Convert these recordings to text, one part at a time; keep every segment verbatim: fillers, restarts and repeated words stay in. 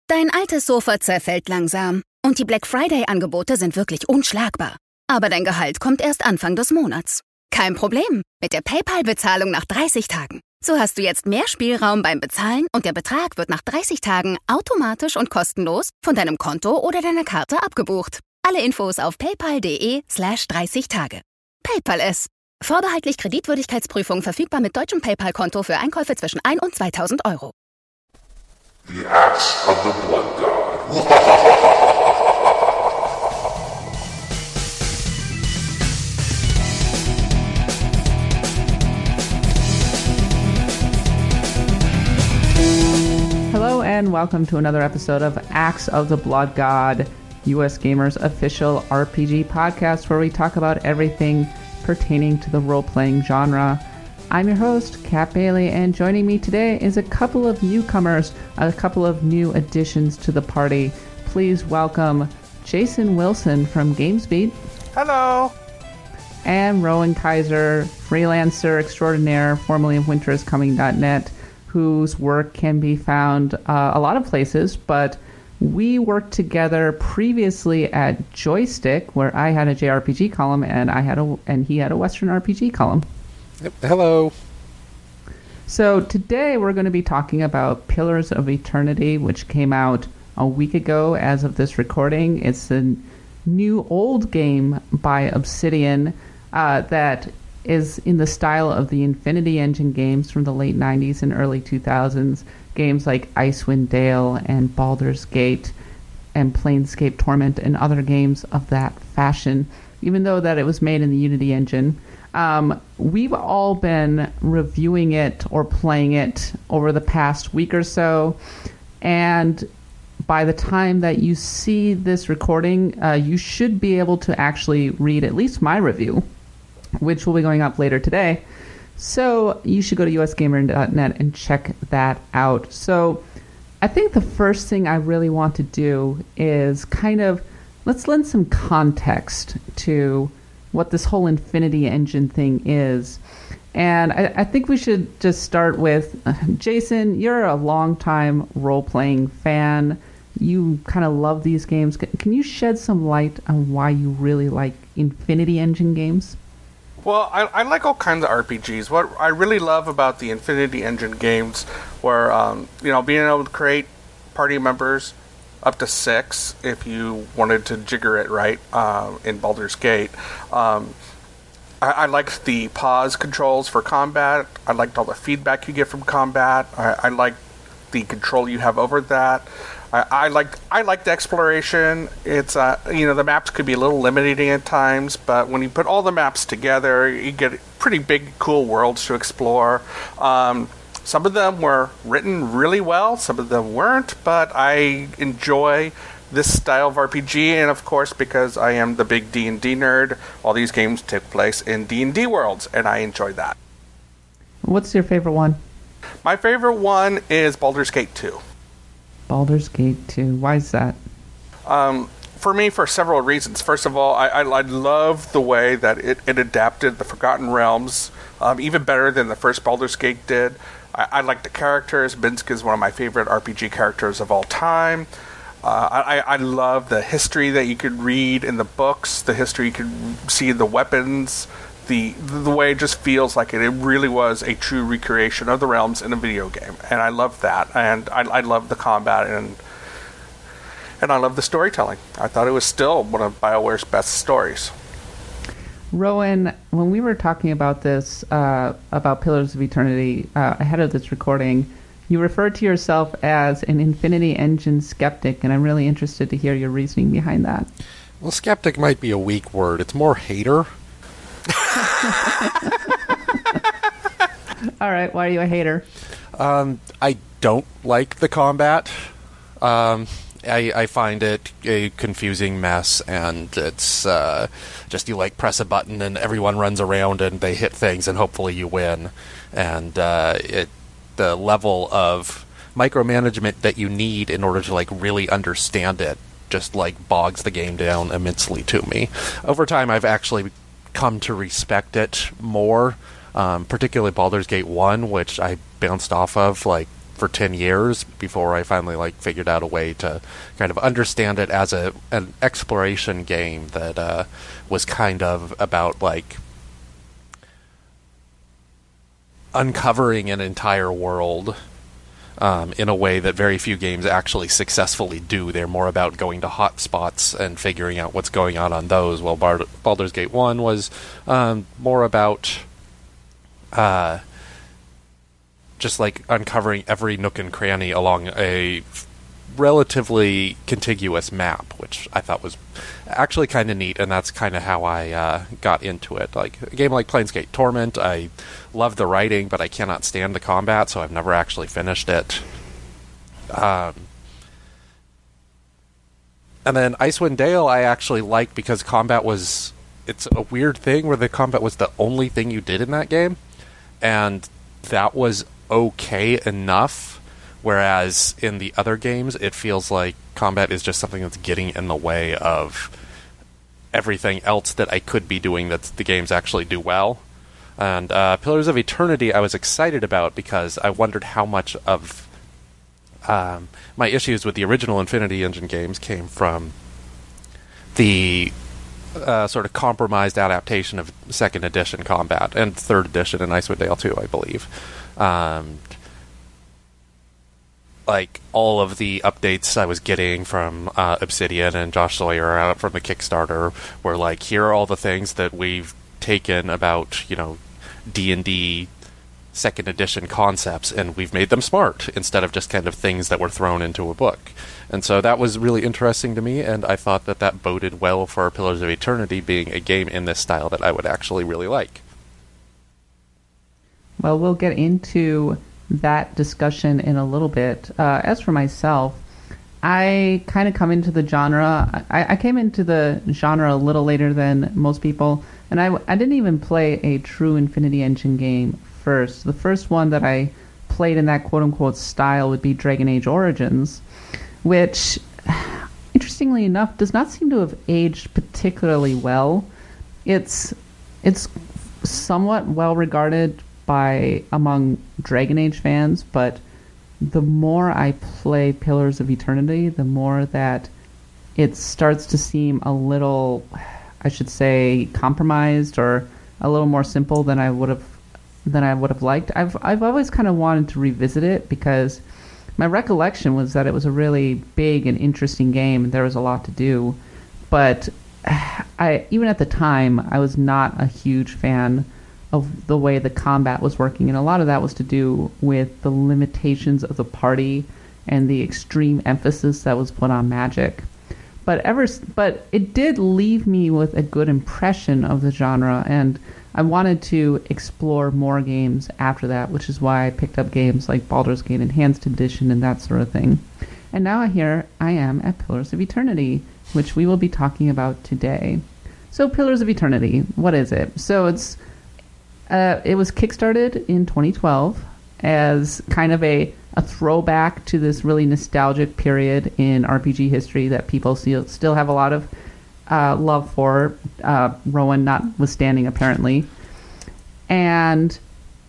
Dein altes Sofa zerfällt langsam und die Black Friday-Angebote sind wirklich unschlagbar. Aber dein Gehalt kommt erst Anfang des Monats. Kein Problem mit der PayPal-Bezahlung nach dreißig Tagen. So hast du jetzt mehr Spielraum beim Bezahlen und der Betrag wird nach dreißig Tagen automatisch und kostenlos von deinem Konto oder deiner Karte abgebucht. Alle Infos auf paypal.de slash 30 Tage. PayPal es. Vorbehaltlich Kreditwürdigkeitsprüfung verfügbar mit deutschem PayPal-Konto für Einkäufe zwischen ein und zweitausend Euro. The Axe of the Blood God. Hello and welcome to another episode of Axe of the Blood God, U S Gamer's official R P G podcast where we talk about everything pertaining to the role-playing genre. I'm your host, Kat Bailey, and joining me today is a couple of newcomers, a couple of new additions to the party. Please welcome Jason Wilson from GamesBeat. Hello. And Rowan Kaiser, freelancer extraordinaire, formerly of winter is coming dot net, whose work can be found uh, a lot of places, but we worked together previously at Joystick, where I had a J R P G column and I had a and he had a Western R P G column. Yep. Hello. So today we're going to be talking about Pillars of Eternity, which came out a week ago as of this recording. It's a new old game by Obsidian uh, that is in the style of the Infinity Engine games from the late nineties and early two thousands. Games like Icewind Dale and Baldur's Gate and Planescape Torment and other games of that fashion, even though that it was made in the Unity engine. Um, we've all been reviewing it or playing it over the past week or so, and by the time that you see this recording, uh, you should be able to actually read at least my review, which will be going up later today. So you should go to U S gamer dot net and check that out. So I think the first thing I really want to do is kind of, let's lend some context to what this whole Infinity Engine thing is. And I, I think we should just start with, uh, Jason, you're a longtime role-playing fan. You kind of love these games. Can, can you shed some light on why you really like Infinity Engine games? Well, I, I like all kinds of R P Gs. What I really love about the Infinity Engine games were, um, you know, being able to create party members up to six if you wanted to jigger it right uh, in Baldur's Gate. Um, I, I liked the pause controls for combat. I liked all the feedback you get from combat. I, I liked the control you have over that. I, I liked I liked exploration. It's uh, you know, the maps could be a little limiting at times, but when you put all the maps together, you get pretty big, cool worlds to explore. Um, some of them were written really well, some of them weren't, but I enjoy this style of R P G, and of course, because I am the big D and D nerd, all these games take place in D and D worlds, and I enjoy that. What's your favorite one? My favorite one is Baldur's Gate two. Baldur's Gate two. Why is that? Um, for me, for several reasons. First of all, I, I, I love the way that it, it adapted the Forgotten Realms, um, even better than the first Baldur's Gate did. I, I like the characters. Minsc is one of my favorite R P G characters of all time. Uh, I, I love the history that you could read in the books, the history you could see in the weapons, the the way it just feels like it, it really was a true recreation of the realms in a video game, and I love that, and I, I love the combat, and and I love the storytelling. I thought it was still one of BioWare's best stories. Rowan, when we were talking about this, uh, about Pillars of Eternity, uh, ahead of this recording, you referred to yourself as an Infinity Engine skeptic, and I'm really interested to hear your reasoning behind that. Well, skeptic might be a weak word. It's more hater. All right, why are you a hater? Um, I don't like the combat. Um, I, I find it a confusing mess, and it's uh, just you like press a button and everyone runs around and they hit things and hopefully you win. And uh, it the level of micromanagement that you need in order to like really understand it just like bogs the game down immensely to me. Over time, I've actually come to respect it more, um, particularly Baldur's Gate one, which I bounced off of like for ten years before I finally like figured out a way to kind of understand it as a an exploration game that uh, was kind of about like uncovering an entire world um, in a way that very few games actually successfully do. They're more about going to hotspots and figuring out what's going on on those, while Bard- Baldur's Gate one was um, more about uh, just like uncovering every nook and cranny along a relatively contiguous map, which I thought was actually kind of neat, and that's kind of how I uh, got into it. Like a game like Planescape Torment, I love the writing, but I cannot stand the combat, so I've never actually finished it. Um, and then Icewind Dale I actually liked because combat was... It's a weird thing where the combat was the only thing you did in that game, and that was okay enough. Whereas in the other games, it feels like combat is just something that's getting in the way of everything else that I could be doing that the games actually do well. And uh, Pillars of Eternity I was excited about because I wondered how much of um, my issues with the original Infinity Engine games came from the uh, sort of compromised adaptation of second edition combat, and third edition in Icewind Dale too, I believe. Um... Like, all of the updates I was getting from uh, Obsidian and Josh Sawyer out from the Kickstarter were like, here are all the things that we've taken about, you know, D and D second edition concepts, and we've made them smart, instead of just kind of things that were thrown into a book. And so that was really interesting to me, and I thought that that boded well for Pillars of Eternity being a game in this style that I would actually really like. Well, we'll get into that discussion in a little bit. Uh, as for myself, I kind of come into the genre. I, I came into the genre a little later than most people, and I, I didn't even play a true Infinity Engine game first. The first one that I played in that quote-unquote style would be Dragon Age Origins, which, interestingly enough, does not seem to have aged particularly well. It's it's somewhat well regarded by among Dragon Age fans, but the more I play Pillars of Eternity, the more that it starts to seem a little, I should say, compromised or a little more simple than I would have than I would have liked. I've I've always kind of wanted to revisit it because my recollection was that it was a really big and interesting game and there was a lot to do, but I even at the time I was not a huge fan of the way the combat was working, and a lot of that was to do with the limitations of the party and the extreme emphasis that was put on magic. But ever, but it did leave me with a good impression of the genre, and I wanted to explore more games after that, which is why I picked up games like Baldur's Gate Enhanced Edition and that sort of thing. And now here I am at Pillars of Eternity, which we will be talking about today. So Pillars of Eternity, what is it? So it's Uh, it was kickstarted in twenty twelve as kind of a, a throwback to this really nostalgic period in R P G history that people still, still have a lot of uh, love for, uh, Rowan notwithstanding, apparently. And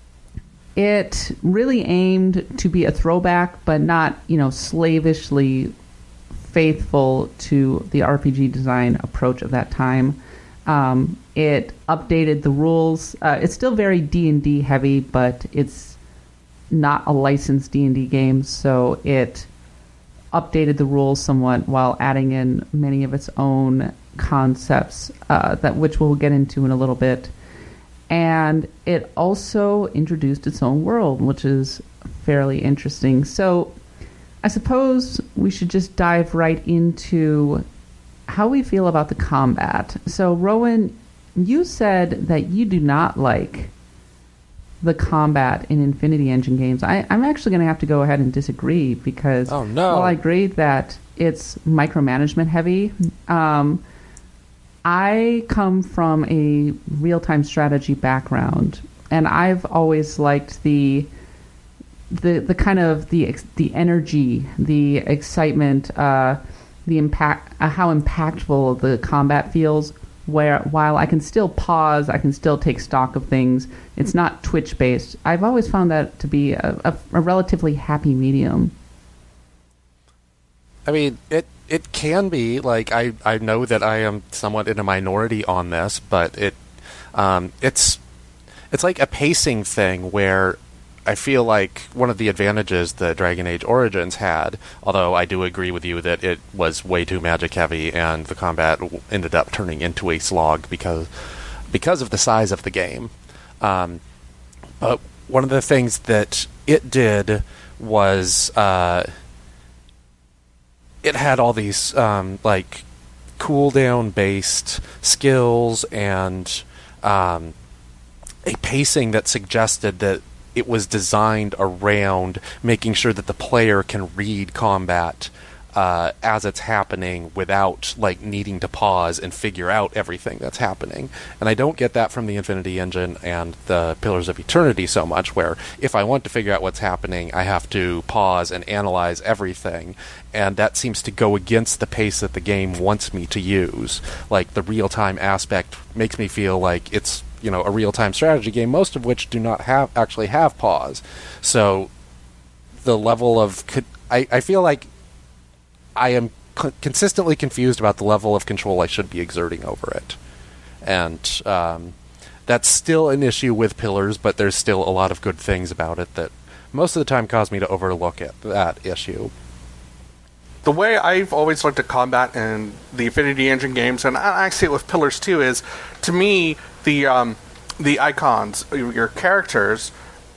it really aimed to be a throwback, but not, you know, slavishly faithful to the R P G design approach of that time. Um, it updated the rules. Uh, it's still very D and D heavy, but it's not a licensed D and D game, so it updated the rules somewhat while adding in many of its own concepts, uh, that which we'll get into in a little bit. And it also introduced its own world, which is fairly interesting. So I suppose we should just dive right into how we feel about the combat. So, Rowan, you said that you do not like the combat in Infinity Engine games. I, I'm actually going to have to go ahead and disagree because oh, no. while I agree that it's micromanagement heavy, um, I come from a real-time strategy background, and I've always liked the the the kind of the the energy, the excitement, uh, the impact, uh, how impactful the combat feels where while I can still pause, I can still take stock of things. It's not Twitch based. I've always found that to be a, a, a relatively happy medium. I mean, it it can be. Like, I, I know that I am somewhat in a minority on this, but it um, it's it's like a pacing thing where I feel like one of the advantages that Dragon Age Origins had, although I do agree with you that it was way too magic heavy and the combat ended up turning into a slog because because of the size of the game. Um, but one of the things that it did was uh, it had all these um, like cooldown based skills and um, a pacing that suggested that it was designed around making sure that the player can read combat uh, as it's happening without like needing to pause and figure out everything that's happening. And I don't get that from the Infinity Engine and the Pillars of Eternity so much, where if I want to figure out what's happening, I have to pause and analyze everything. And that seems to go against the pace that the game wants me to use. Like, the real-time aspect makes me feel like it's, you know, a real-time strategy game, most of which do not have actually have pause. So the level of co- I, I feel like I am co- consistently confused about the level of control I should be exerting over it. And um, that's still an issue with Pillars, but there's still a lot of good things about it that most of the time cause me to overlook it, that issue. The way I've always looked at combat in the Infinity Engine games, and I see it with Pillars too, is, to me, the um, the icons, your characters,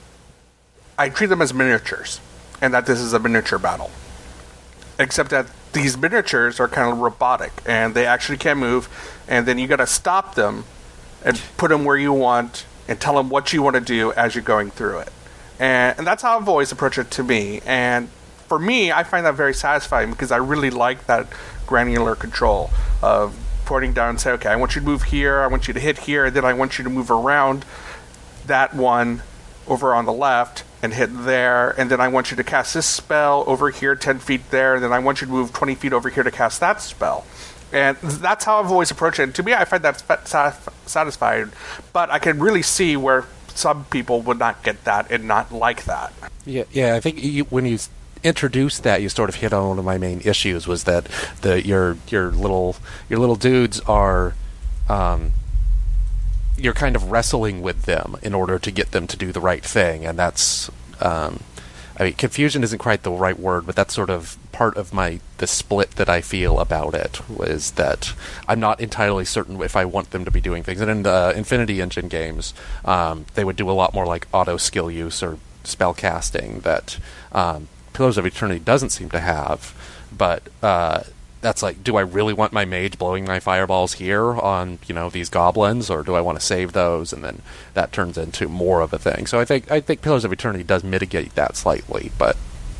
I treat them as miniatures, and that this is a miniature battle. Except that these miniatures are kind of robotic, and they actually can't move, and then you got to stop them and put them where you want and tell them what you want to do as you're going through it. And, and that's how I've always approached it to me. And for me, I find that very satisfying because I really like that granular control of pointing down and say, okay, I want you to move here, I want you to hit here, and then I want you to move around that one over on the left and hit there, and then I want you to cast this spell over here ten feet there, and then I want you to move twenty feet over here to cast that spell. And that's how I've always approached it. And to me, I find that satisfying, but I can really see where some people would not get that and not like that. Yeah, yeah. I think you, when you introduced that, you sort of hit on one of my main issues, was that the your your little your little dudes are um, you're kind of wrestling with them in order to get them to do the right thing, and that's um, I mean, confusion isn't quite the right word, but that's sort of part of my the split that I feel about it, was that I'm not entirely certain if I want them to be doing things. And in the Infinity Engine games, um, they would do a lot more like auto skill use or spell casting that um, Pillars of Eternity doesn't seem to have. But uh, that's like, do I really want my mage blowing my fireballs here on, you know, these goblins, or do I want to save those? And then that turns into more of a thing. So I think I think Pillars of Eternity does mitigate that slightly, but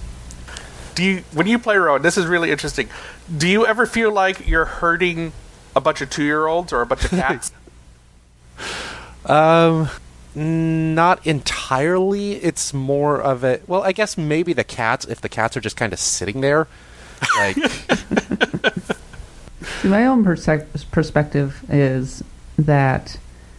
do you, when you play Rowan, this is really interesting, do you ever feel like you're hurting a bunch of two-year-olds or a bunch of cats? um, not entirely. It's more of a, well, I guess maybe the cats, if the cats are just kind of sitting there. Like, See, my own perse- perspective is that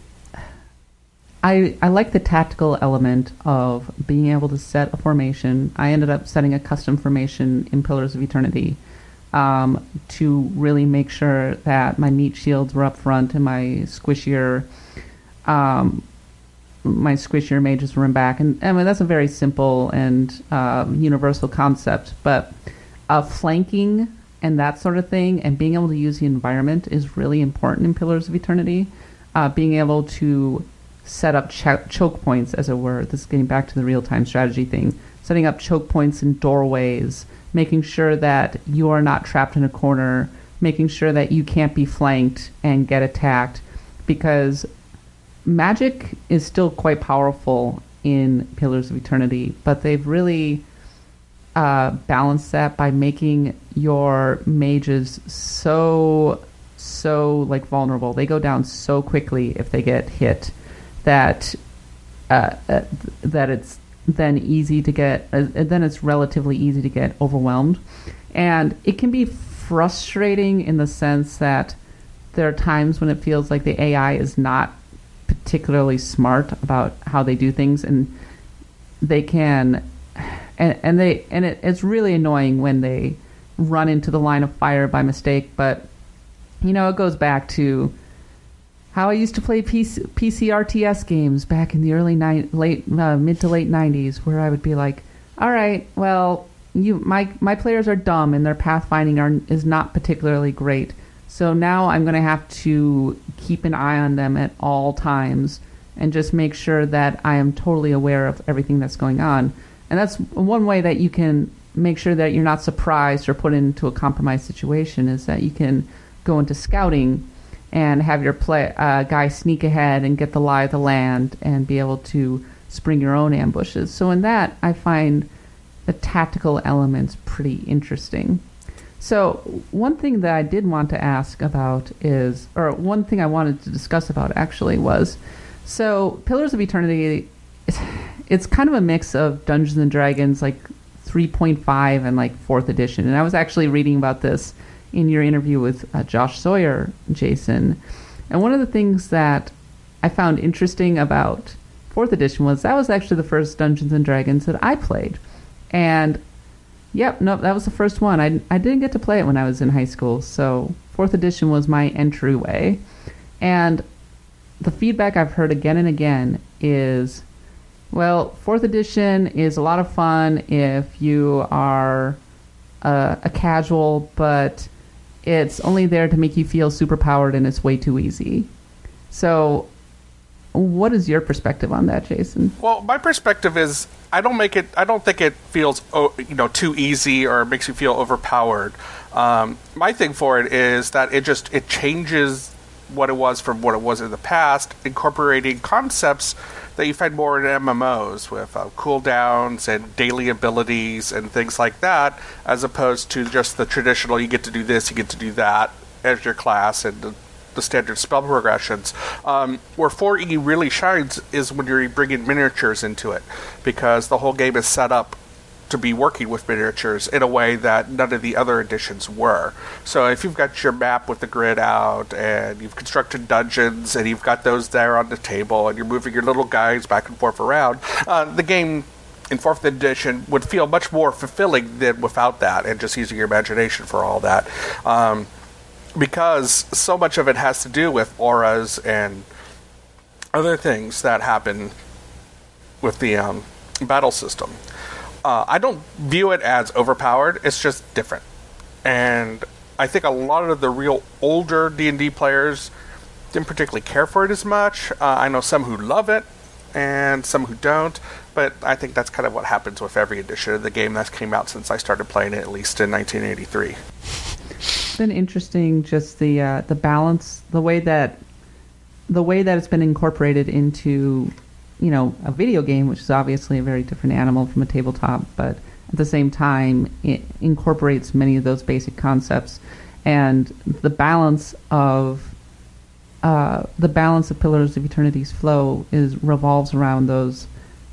I I like the tactical element of being able to set a formation. I ended up setting a custom formation in Pillars of Eternity um, to really make sure that my meat shields were up front and my squishier um, my squishier mages were in back. And I mean, that's a very simple and um, universal concept, but Uh, flanking and that sort of thing, and being able to use the environment is really important in Pillars of Eternity. Uh, being able to set up ch- choke points, as it were. This is getting back to the real-time strategy thing. Setting up choke points in doorways, making sure that you are not trapped in a corner, making sure that you can't be flanked and get attacked, because magic is still quite powerful in Pillars of Eternity, but they've really Uh, balance that by making your mages so so like vulnerable. They go down so quickly if they get hit that uh, uh, that it's then easy to get uh, then it's relatively easy to get overwhelmed, and it can be frustrating in the sense that there are times when it feels like the A I is not particularly smart about how they do things, and they can, and, and they and it, it's really annoying when they run into the line of fire by mistake. But you know, it goes back to how I used to play P C, P C R T S games back in the early ni- late uh, mid to late nineties, where I would be like, all right, well, you my my players are dumb and their pathfinding are, is not particularly great. So now I'm going to have to keep an eye on them at all times and just make sure that I am totally aware of everything that's going on. And that's one way that you can make sure that you're not surprised or put into a compromised situation, is that you can go into scouting and have your play uh, guy sneak ahead and get the lie of the land and be able to spring your own ambushes. So in that, I find the tactical elements pretty interesting. So one thing that I did want to ask about is, or one thing I wanted to discuss about actually was, so Pillars of Eternity, it's, it's kind of a mix of Dungeons and Dragons, like three point five and like fourth edition. And I was actually reading about this in your interview with uh, Josh Sawyer, Jason. And one of the things that I found interesting about fourth edition was that was actually the first Dungeons and Dragons that I played. And yep, no, that was the first one. I, I didn't get to play it when I was in high school, so fourth edition was my entryway. And the feedback I've heard again and again is, well, fourth edition is a lot of fun if you are a, a casual, but it's only there to make you feel superpowered and it's way too easy. So what is your perspective on that, Jason? Well, my perspective is I don't make it. I don't think it feels oh, you know too easy or makes you feel overpowered. Um, my thing for it is that it just it changes what it was from what it was in the past, incorporating concepts that you find more in M M Os with uh, cooldowns and daily abilities and things like that, as opposed to just the traditional you get to do this, you get to do that as your class and the, the standard spell progressions. Um, where four E really shines is when you're bringing miniatures into it, because the whole game is set up to be working with miniatures in a way that none of the other editions were. So if you've got your map with the grid out and you've constructed dungeons and you've got those there on the table and you're moving your little guys back and forth around, uh, the game in fourth edition would feel much more fulfilling than without that and just using your imagination for all that. Um, because so much of it has to do with auras and other things that happen with the um, battle system. Uh, I don't view it as overpowered. It's just different. And I think a lot of the real older D and D players didn't particularly care for it as much. Uh, I know some who love it and some who don't. But I think that's kind of what happens with every edition of the game that's came out since I started playing it, at least in nineteen eighty-three. It's been interesting, just the uh, the balance, the way that the way that it's been incorporated into, you know, a video game, which is obviously a very different animal from a tabletop, but at the same time, it incorporates many of those basic concepts. And the balance of uh, the balance of Pillars of Eternity's flow is revolves around those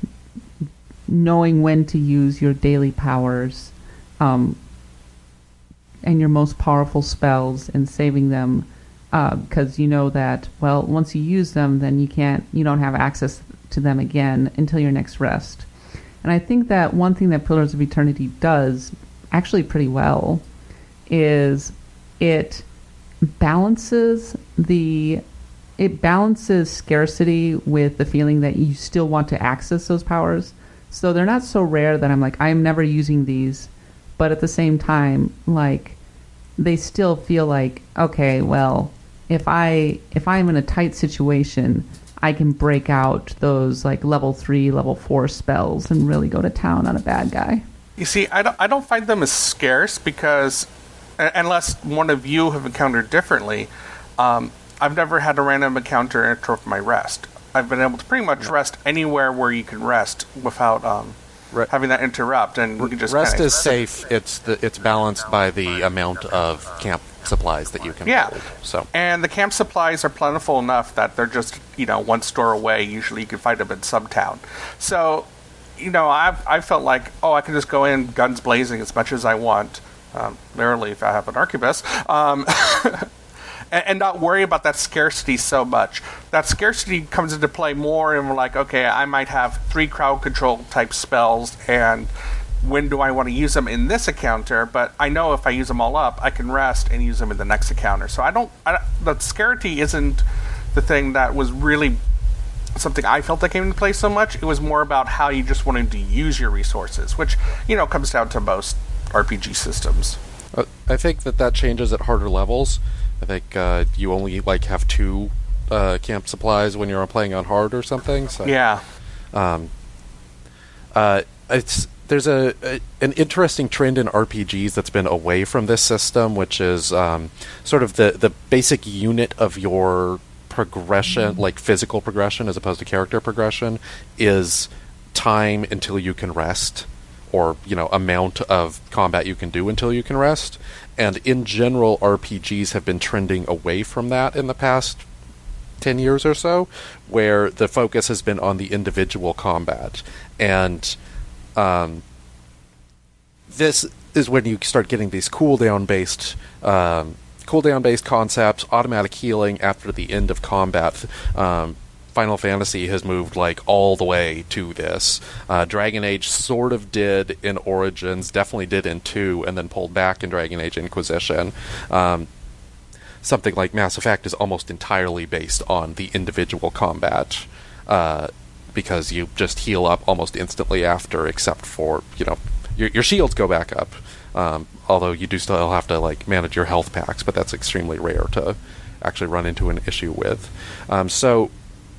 knowing when to use your daily powers um, and your most powerful spells and saving them, because uh, you know that, well, once you use them, then you can't, you don't have access to them again until your next rest. And I think that one thing that Pillars of Eternity does actually pretty well is it balances the it balances scarcity with the feeling that you still want to access those powers. So they're not so rare that I'm like, I'm never using these, but at the same time, like, they still feel like, okay, well, if I if I'm in a tight situation, I can break out those like level three, level four spells and really go to town on a bad guy. You see, I don't, I don't find them as scarce because, unless one of you have encountered differently, um, I've never had a random encounter interrupt my rest. I've been able to pretty much rest anywhere where you can rest without um, Re- having that interrupt, and you can just rest kinda... is safe. It's the, it's balanced by the amount of camp supplies that you can yeah. hold. So, and the camp supplies are plentiful enough that they're just, you know, one store away. Usually you can find them in some town. So, you know, I've, I felt like, oh, I can just go in guns blazing as much as I want. Um, rarely if I have an arquebus. Um, and, and not worry about that scarcity so much. That scarcity comes into play more, and we're like, okay, I might have three crowd control type spells, and when do I want to use them in this encounter? But I know if I use them all up, I can rest and use them in the next encounter. So I don't. I, the scarcity isn't the thing that was really something I felt that came into play so much. It was more about how you just wanted to use your resources, which, you know, comes down to most R P G systems. Uh, I think that that changes at harder levels. I think uh, you only like have two uh, camp supplies when you're playing on hard or something. So, yeah. Um. Uh. It's there's a, a an interesting trend in R P Gs that's been away from this system, which is um, sort of the the basic unit of your progression, like physical progression as opposed to character progression, is time until you can rest, or, you know, amount of combat you can do until you can rest. And in general, R P Gs have been trending away from that in the past ten years or so, where the focus has been on the individual combat. And um, this is when you start getting these cooldown based um, cooldown based concepts, automatic healing after the end of combat. Um, Final Fantasy has moved like all the way to this. Uh, Dragon Age sort of did in Origins, definitely did in two, and then pulled back in Dragon Age Inquisition. Um, something like Mass Effect is almost entirely based on the individual combat, uh, because you just heal up almost instantly after, except for, you know, your, your shields go back up. Um, although you do still have to like manage your health packs, but that's extremely rare to actually run into an issue with. Um, so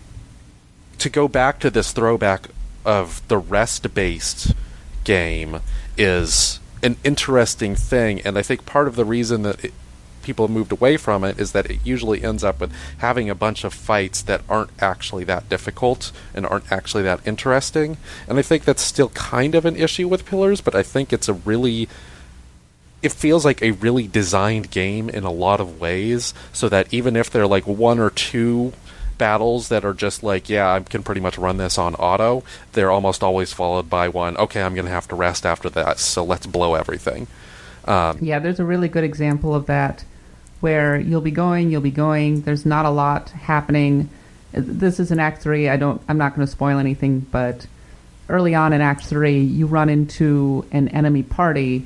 to go back to this throwback of the rest-based game is an interesting thing, and I think part of the reason that it, people have moved away from it is that it usually ends up with having a bunch of fights that aren't actually that difficult and aren't actually that interesting. And I think that's still kind of an issue with Pillars, but I think it's a really... it feels like a really designed game in a lot of ways, so that even if there are like one or two battles that are just like, yeah, I can pretty much run this on auto, they're almost always followed by one, okay, I'm going to have to rest after that, so let's blow everything. Um, yeah, there's a really good example of that, where you'll be going, you'll be going, there's not a lot happening. This is in Act three, I don't, I'm not going to spoil anything, but early on in Act three, you run into an enemy party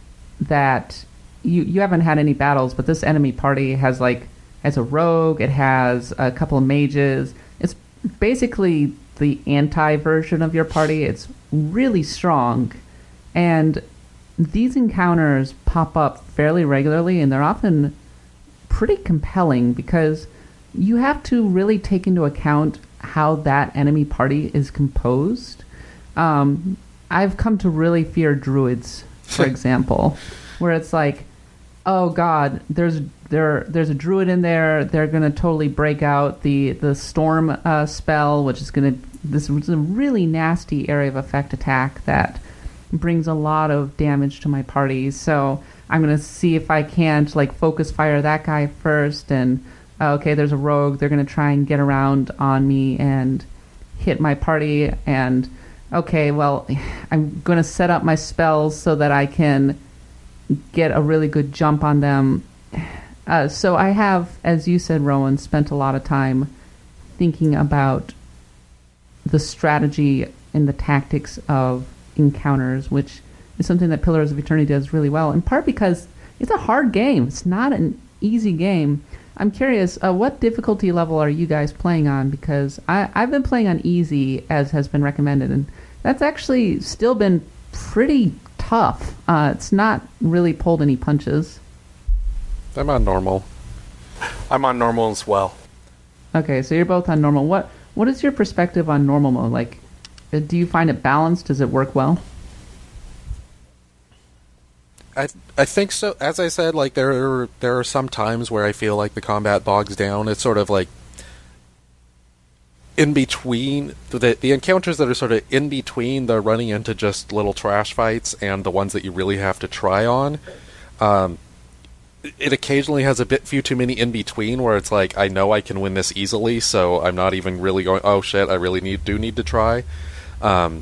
that you you haven't had any battles, but this enemy party has like has a rogue, it has a couple of mages. It's basically the anti-version of your party. It's really strong, and these encounters pop up fairly regularly, and they're often pretty compelling because you have to really take into account how that enemy party is composed. Um, I've come to really fear druids, for example, where it's like, oh god, there's there there's a druid in there. They're gonna totally break out the the storm uh, spell, which is gonna this is a really nasty area of effect attack that brings a lot of damage to my party. So I'm gonna see if I can't like focus fire that guy first. And uh, okay, there's a rogue. They're gonna try and get around on me and hit my party. And okay, well, I'm gonna set up my spells so that I can get a really good jump on them. Uh, so I have, as you said, Rowan, spent a lot of time thinking about the strategy and the tactics of encounters, which is something that Pillars of Eternity does really well, in part because it's a hard game. It's not an easy game. I'm curious, uh, what difficulty level are you guys playing on? Because I, I've been playing on easy, as has been recommended, and that's actually still been pretty tough. Uh, it's not really pulled any punches. I'm on normal. I'm on normal as well. Okay, so you're both on normal. What What is your perspective on normal mode? Like, uh, do you find it balanced? Does it work well? I I think so. As I said, like there are, there are some times where I feel like the combat bogs down. It's sort of like in between the the encounters that are sort of in between the running into just little trash fights and the ones that you really have to try on. Um, it occasionally has a bit few too many in between where it's like, I know I can win this easily, so I'm not even really going, oh shit, I really need do need to try. Um,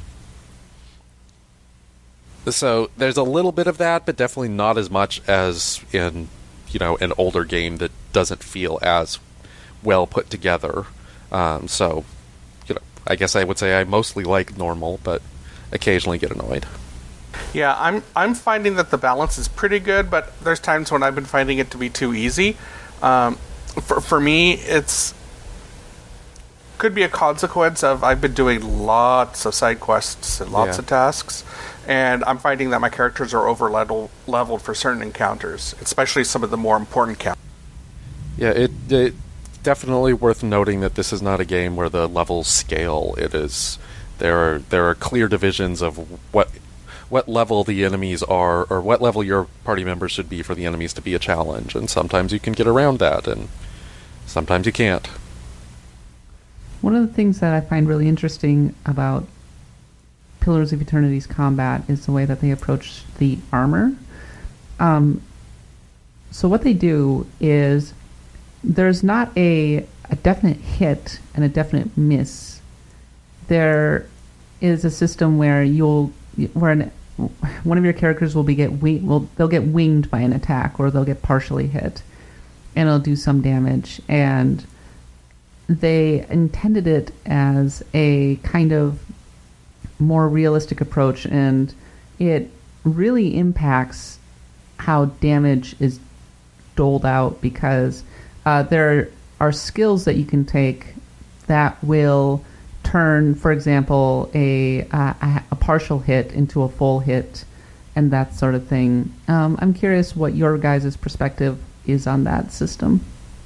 so there's a little bit of that, but definitely not as much as in, you know, an older game that doesn't feel as well put together. Um, so, you know, I guess I would say I mostly like normal, but occasionally get annoyed. Yeah, I'm I'm finding that the balance is pretty good, but there's times when I've been finding it to be too easy. Um, for for me, it's could be a consequence of I've been doing lots of side quests and lots Yeah. of tasks, and I'm finding that my characters are over leveled for certain encounters, especially some of the more important encounters. Yeah, it, it definitely worth noting that this is not a game where the levels scale. It is there are there are clear divisions of what what level the enemies are, or what level your party members should be for the enemies to be a challenge, and sometimes you can get around that, and sometimes you can't. One of the things that I find really interesting about Pillars of Eternity's combat is the way that they approach the armor. Um, so what they do is there's not a, a definite hit and a definite miss. There is a system where you'll where an, one of your characters will be get wi- will they'll get winged by an attack, or they'll get partially hit, and it'll do some damage. And they intended it as a kind of more realistic approach, and it really impacts how damage is doled out, because uh, there are skills that you can take that will turn, for example, a, uh, a partial hit into a full hit, and that sort of thing. Um, I'm curious what your guys' perspective is on that system.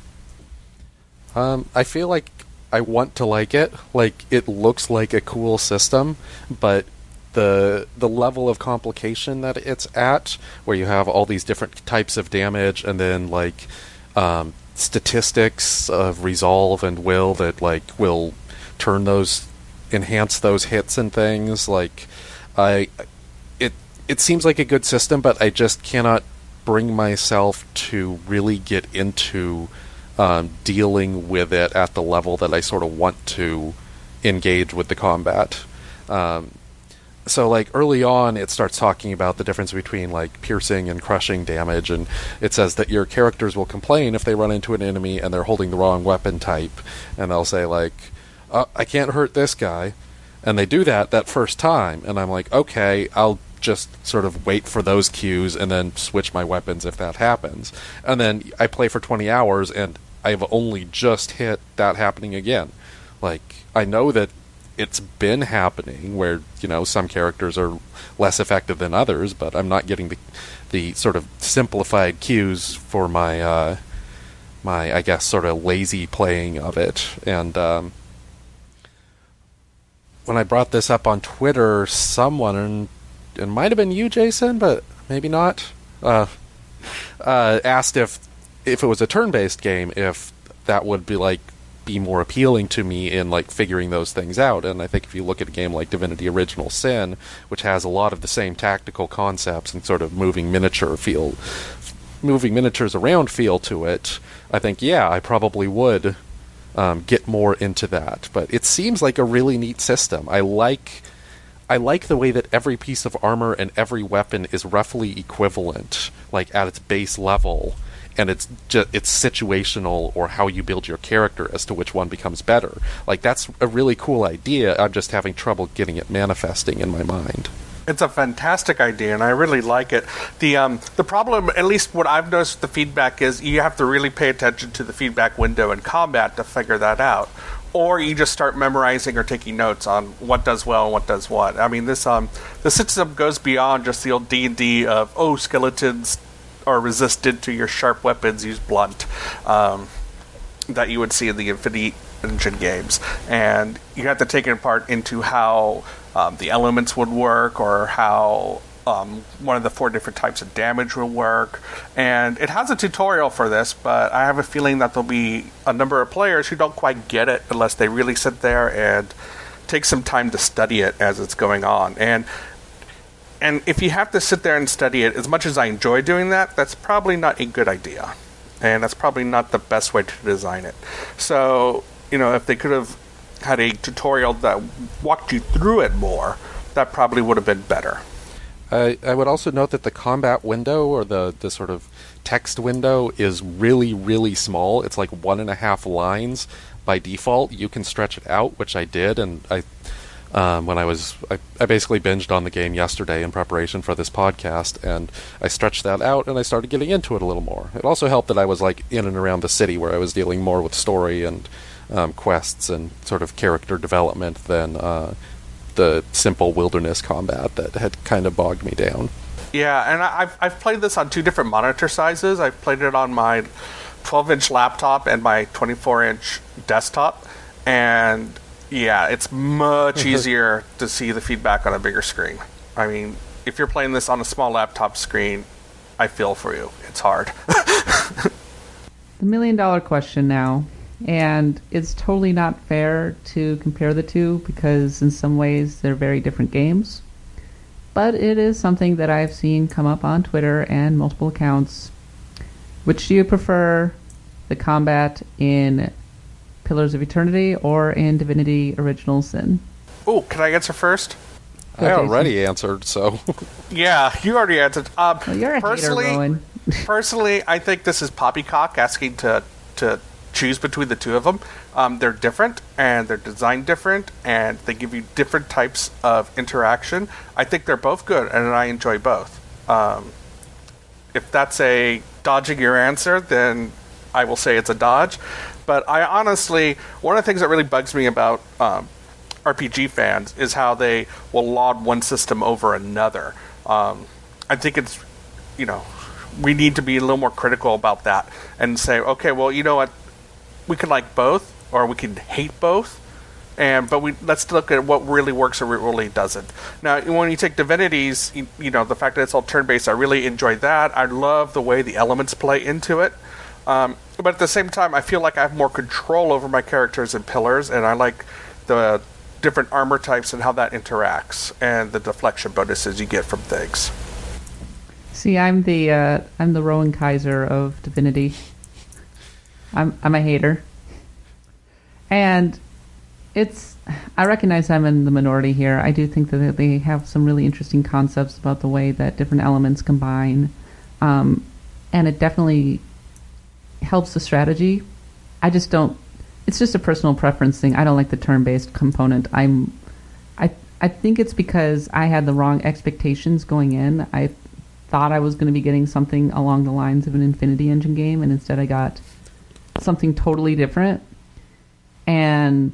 Um, I feel like I want to like it. Like, it looks like a cool system, but the the level of complication that it's at, where you have all these different types of damage, and then like um, statistics of resolve and will that like will turn those, enhance those hits and things. Like, I, it it seems like a good system, but I just cannot bring myself to really get into um, dealing with it at the level that I sort of want to engage with the combat. Um, so like early on, it starts talking about the difference between like piercing and crushing damage, and it says that your characters will complain if they run into an enemy and they're holding the wrong weapon type, and they'll say like, oh, I can't hurt this guy, and they do that that first time, and I'm like, okay, I'll just sort of wait for those cues and then switch my weapons if that happens. And then I play for twenty hours and I've only just hit that happening again. Like, I know that it's been happening where, you know, some characters are less effective than others, but I'm not getting the the sort of simplified cues for my uh, my I guess sort of lazy playing of it. And um, when I brought this up on Twitter, someone, and it might have been you, Jason, but maybe not, uh, uh, asked if if it was a turn-based game, if that would be like be more appealing to me in like figuring those things out. And I think if you look at a game like Divinity Original Sin, which has a lot of the same tactical concepts and sort of moving miniature feel, moving miniatures around feel to it, I think, yeah, I probably would um, get more into that. But it seems like a really neat system. I like I like the way that every piece of armor and every weapon is roughly equivalent, like at its base level, and it's just it's situational, or how you build your character as to which one becomes better. Like, that's a really cool idea. I'm just having trouble getting it manifesting in my mind. It's a fantastic idea, and I really like it. The um, the problem, at least what I've noticed with the feedback, is you have to really pay attention to the feedback window in combat to figure that out. Or you just start memorizing or taking notes on what does well and what does what. I mean, this um, the system goes beyond just the old D and D of, oh, skeletons are resistant to your sharp weapons, use blunt, um, that you would see in the Infinity Engine games. And you have to take it apart into how um, the elements would work, or how um, one of the four different types of damage will work. And it has a tutorial for this, but I have a feeling that there'll be a number of players who don't quite get it unless they really sit there and take some time to study it as it's going on. And and if you have to sit there and study it, as much as I enjoy doing that, that's probably not a good idea. And that's probably not the best way to design it. So, you know, if they could have had a tutorial that walked you through it more, that probably would have been better. I, I would also note that the combat window, or the, the sort of text window, is really, really small. It's like one and a half lines by default. You can stretch it out, which I did, and I um, when I was I, I basically binged on the game yesterday in preparation for this podcast, and I stretched that out, and I started getting into it a little more. It also helped that I was like in and around the city, where I was dealing more with story and um, quests and sort of character development than uh, the simple wilderness combat that had kind of bogged me down. Yeah, and I've I've played this on two different monitor sizes. I've played it on my twelve inch laptop and my twenty-four inch desktop, and yeah, it's much easier to see the feedback on a bigger screen. I mean, if you're playing this on a small laptop screen, I feel for you. It's hard. The million dollar question now, and it's totally not fair to compare the two because in some ways they're very different games. But it is something that I've seen come up on Twitter and multiple accounts. Which do you prefer, the combat in Pillars of Eternity or in Divinity Original Sin? Oh, can I answer first? Go, I Jason. already answered, so... Yeah, you already answered. Um, Well, you're a personally, hater, Rowan. personally, I think this is poppycock asking to to choose between the two of them. Um, they're different, and they're designed different, and they give you different types of interaction. I think they're both good, and I enjoy both. Um, if that's a dodging your answer, then I will say it's a dodge. But I honestly, one of the things that really bugs me about um, R P G fans is how they will laud one system over another. Um, I think it's, you know, we need to be a little more critical about that and say, okay, well, you know what, we can like both, or we can hate both, and but we let's look at what really works or what really doesn't. Now, when you take Divinities, you, you know, the fact that it's all turn-based, I really enjoy that. I love the way the elements play into it. Um, but at the same time, I feel like I have more control over my characters in Pillars, and I like the different armor types and how that interacts, and the deflection bonuses you get from things. See, I'm the uh, I'm the Rowan Kaiser of Divinity. I'm I'm a hater, and it's I recognize I'm in the minority here. I do think that they have some really interesting concepts about the way that different elements combine, um, and it definitely helps the strategy. I just don't. It's just a personal preference thing. I don't like the turn-based component. I'm, I I think it's because I had the wrong expectations going in. I thought I was going to be getting something along the lines of an Infinity Engine game, and instead I got something totally different. And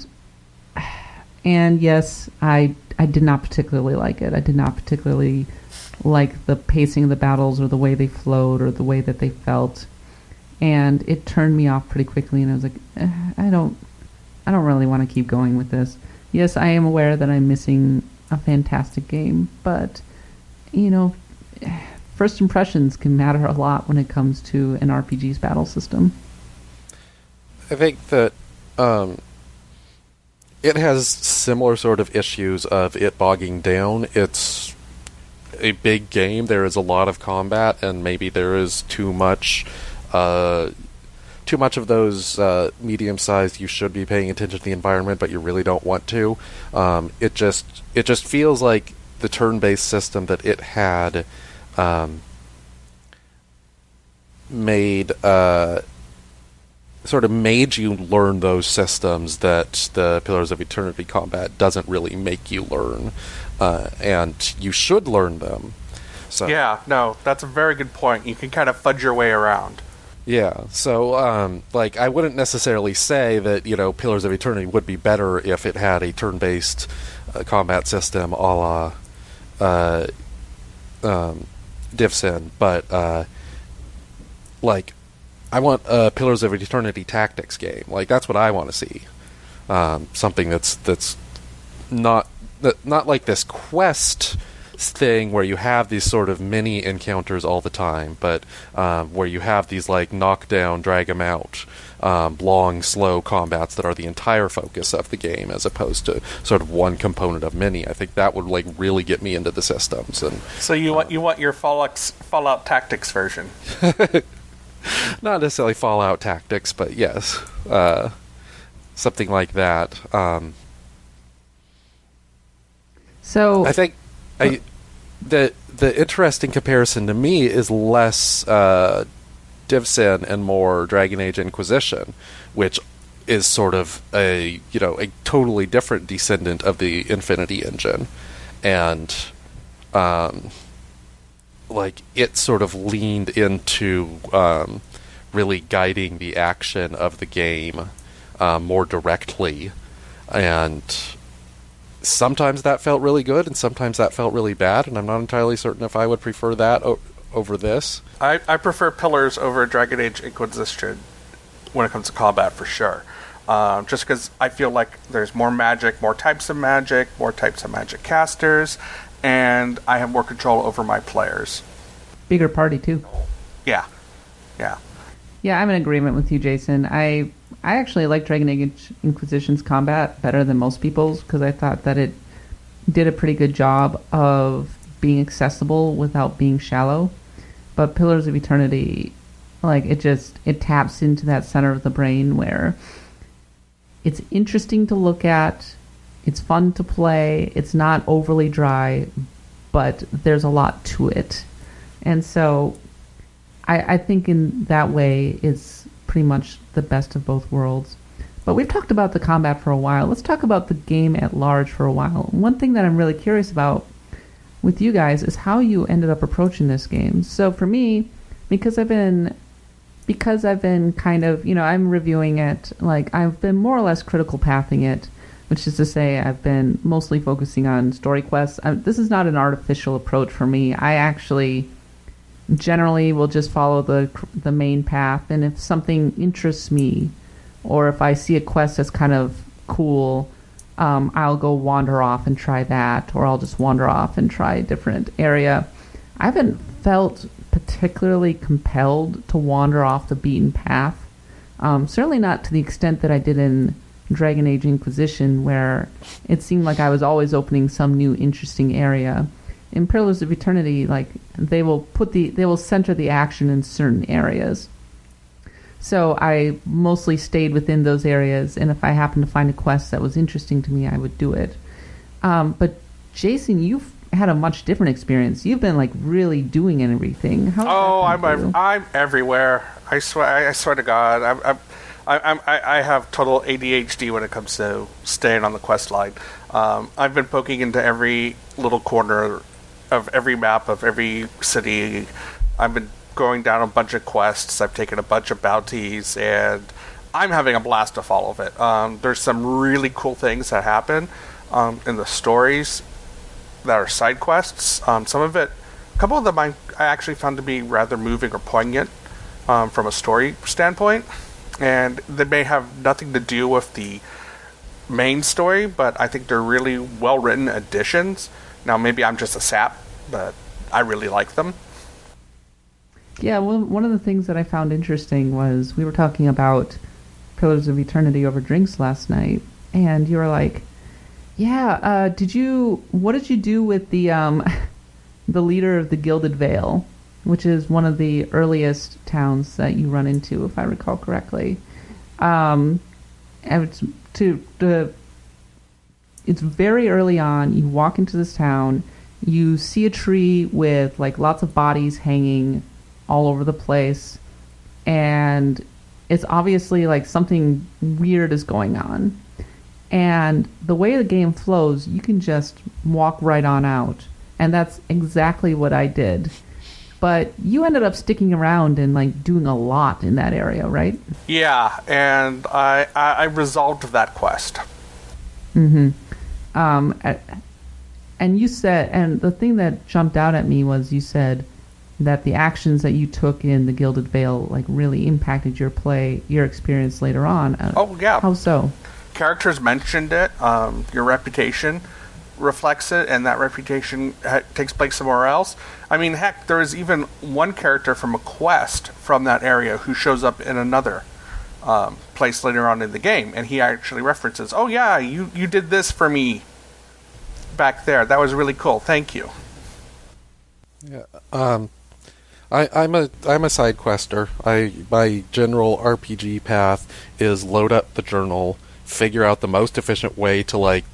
and yes, I I did not particularly like it. I did not particularly like the pacing of the battles, or the way they flowed, or the way that they felt. And it turned me off pretty quickly, and I was like, eh, I don't, I don't really want to keep going with this. Yes, I am aware that I'm missing a fantastic game, but, you know, first impressions can matter a lot when it comes to an R P G's battle system. I think that um, it has similar sort of issues of it bogging down. It's a big game. There is a lot of combat, and maybe there is too much... Uh, too much of those uh, medium-sized, you should be paying attention to the environment, but you really don't want to. Um, it just it just feels like the turn-based system that it had um, made uh, sort of made you learn those systems that the Pillars of Eternity combat doesn't really make you learn, uh, and you should learn them. So yeah, no, that's a very good point. You can kind of fudge your way around. Yeah, so, um, like, I wouldn't necessarily say that, you know, Pillars of Eternity would be better if it had a turn-based uh, combat system a la uh, um, DivSyn, but, uh, like, I want a Pillars of Eternity tactics game. Like, that's what I want to see. Um, something that's that's not that, not like this quest thing where you have these sort of mini encounters all the time, but um, where you have these like knockdown, drag them out, um, long, slow combats that are the entire focus of the game, as opposed to sort of one component of many. I think that would like really get me into the systems. And so you want uh, you want your Fallout Fallout Tactics version? Not necessarily Fallout Tactics, but yes, uh, something like that. Um, so I think. I, the the interesting comparison to me is less uh, DivSyn and more Dragon Age Inquisition, which is sort of a you know a totally different descendant of the Infinity engine, and um, like it sort of leaned into um, really guiding the action of the game uh, more directly, and sometimes that felt really good, and sometimes that felt really bad, and I'm not entirely certain if I would prefer that o- over this. I, I prefer Pillars over Dragon Age Inquisition when it comes to combat, for sure. Um, just because I feel like there's more magic, more types of magic, more types of magic casters, and I have more control over my players. Bigger party, too. Yeah. Yeah. Yeah, I'm in agreement with you, Jason. I I actually like Dragon Age Inquisition's combat better than most people's, because I thought that it did a pretty good job of being accessible without being shallow. But Pillars of Eternity, like, it just, it taps into that center of the brain where it's interesting to look at, it's fun to play, it's not overly dry, but there's a lot to it. And so I, I think in that way it's pretty much the best of both worlds. But we've talked about the combat for a while. Let's talk about the game at large for a while. One thing that I'm really curious about with you guys is how you ended up approaching this game. So for me, because I've been because I've been kind of, you know, I'm reviewing it, like, I've been more or less critical pathing it, which is to say I've been mostly focusing on story quests. I, this is not an artificial approach for me. I actually generally will just follow the the main path, and if something interests me, or if I see a quest that's kind of cool, um, I'll go wander off and try that, or I'll just wander off and try a different area. I haven't felt particularly compelled to wander off the beaten path. Um, certainly not to the extent that I did in Dragon Age Inquisition, where it seemed like I was always opening some new interesting area. In Pillars of Eternity, like, they will put the they will center the action in certain areas. So I mostly stayed within those areas, and if I happened to find a quest that was interesting to me, I would do it. Um, but Jason, you've had a much different experience. You've been, like, really doing everything. How oh, I'm I'm, I'm everywhere. I swear, I, I swear to God, I'm, I'm, I'm, I, I have total A D H D when it comes to staying on the quest line. Um, I've been poking into every little corner of every map of every city. I've been going down a bunch of quests. I've taken a bunch of bounties, and I'm having a blast with all of it. Um, there's some really cool things that happen um, in the stories that are side quests. Um, some of it, a couple of them I, I actually found to be rather moving or poignant um, from a story standpoint, and they may have nothing to do with the main story, but I think they're really well-written additions. Now, maybe I'm just a sap, but I really like them. Yeah, well, one of the things that I found interesting was we were talking about Pillars of Eternity over drinks last night, and you were like, yeah, uh, did you, what did you do with the, um, the leader of the Gilded Vale, which is one of the earliest towns that you run into, if I recall correctly. Um, and it's, to, to, it's very early on, you walk into this town, you see a tree with, like, lots of bodies hanging all over the place, and it's obviously like something weird is going on. And the way the game flows, you can just walk right on out, and that's exactly what I did. But you ended up sticking around and, like, doing a lot in that area, right? Yeah, and I I, I resolved that quest. Mm-hmm. Um, and you said, and the thing that jumped out at me was you said that the actions that you took in the Gilded Vale, like, really impacted your play, your experience later on. Oh, yeah. How so? Characters mentioned it. Um, your reputation reflects it, and that reputation ha- takes place somewhere else. I mean, heck, there is even one character from a quest from that area who shows up in another um, place later on in the game, and he actually references, oh, yeah, you, you did this for me back there. That was really cool. Thank you. Yeah, um... I, I'm a I'm a side quester. I my general R P G path is load up the journal, figure out the most efficient way to, like,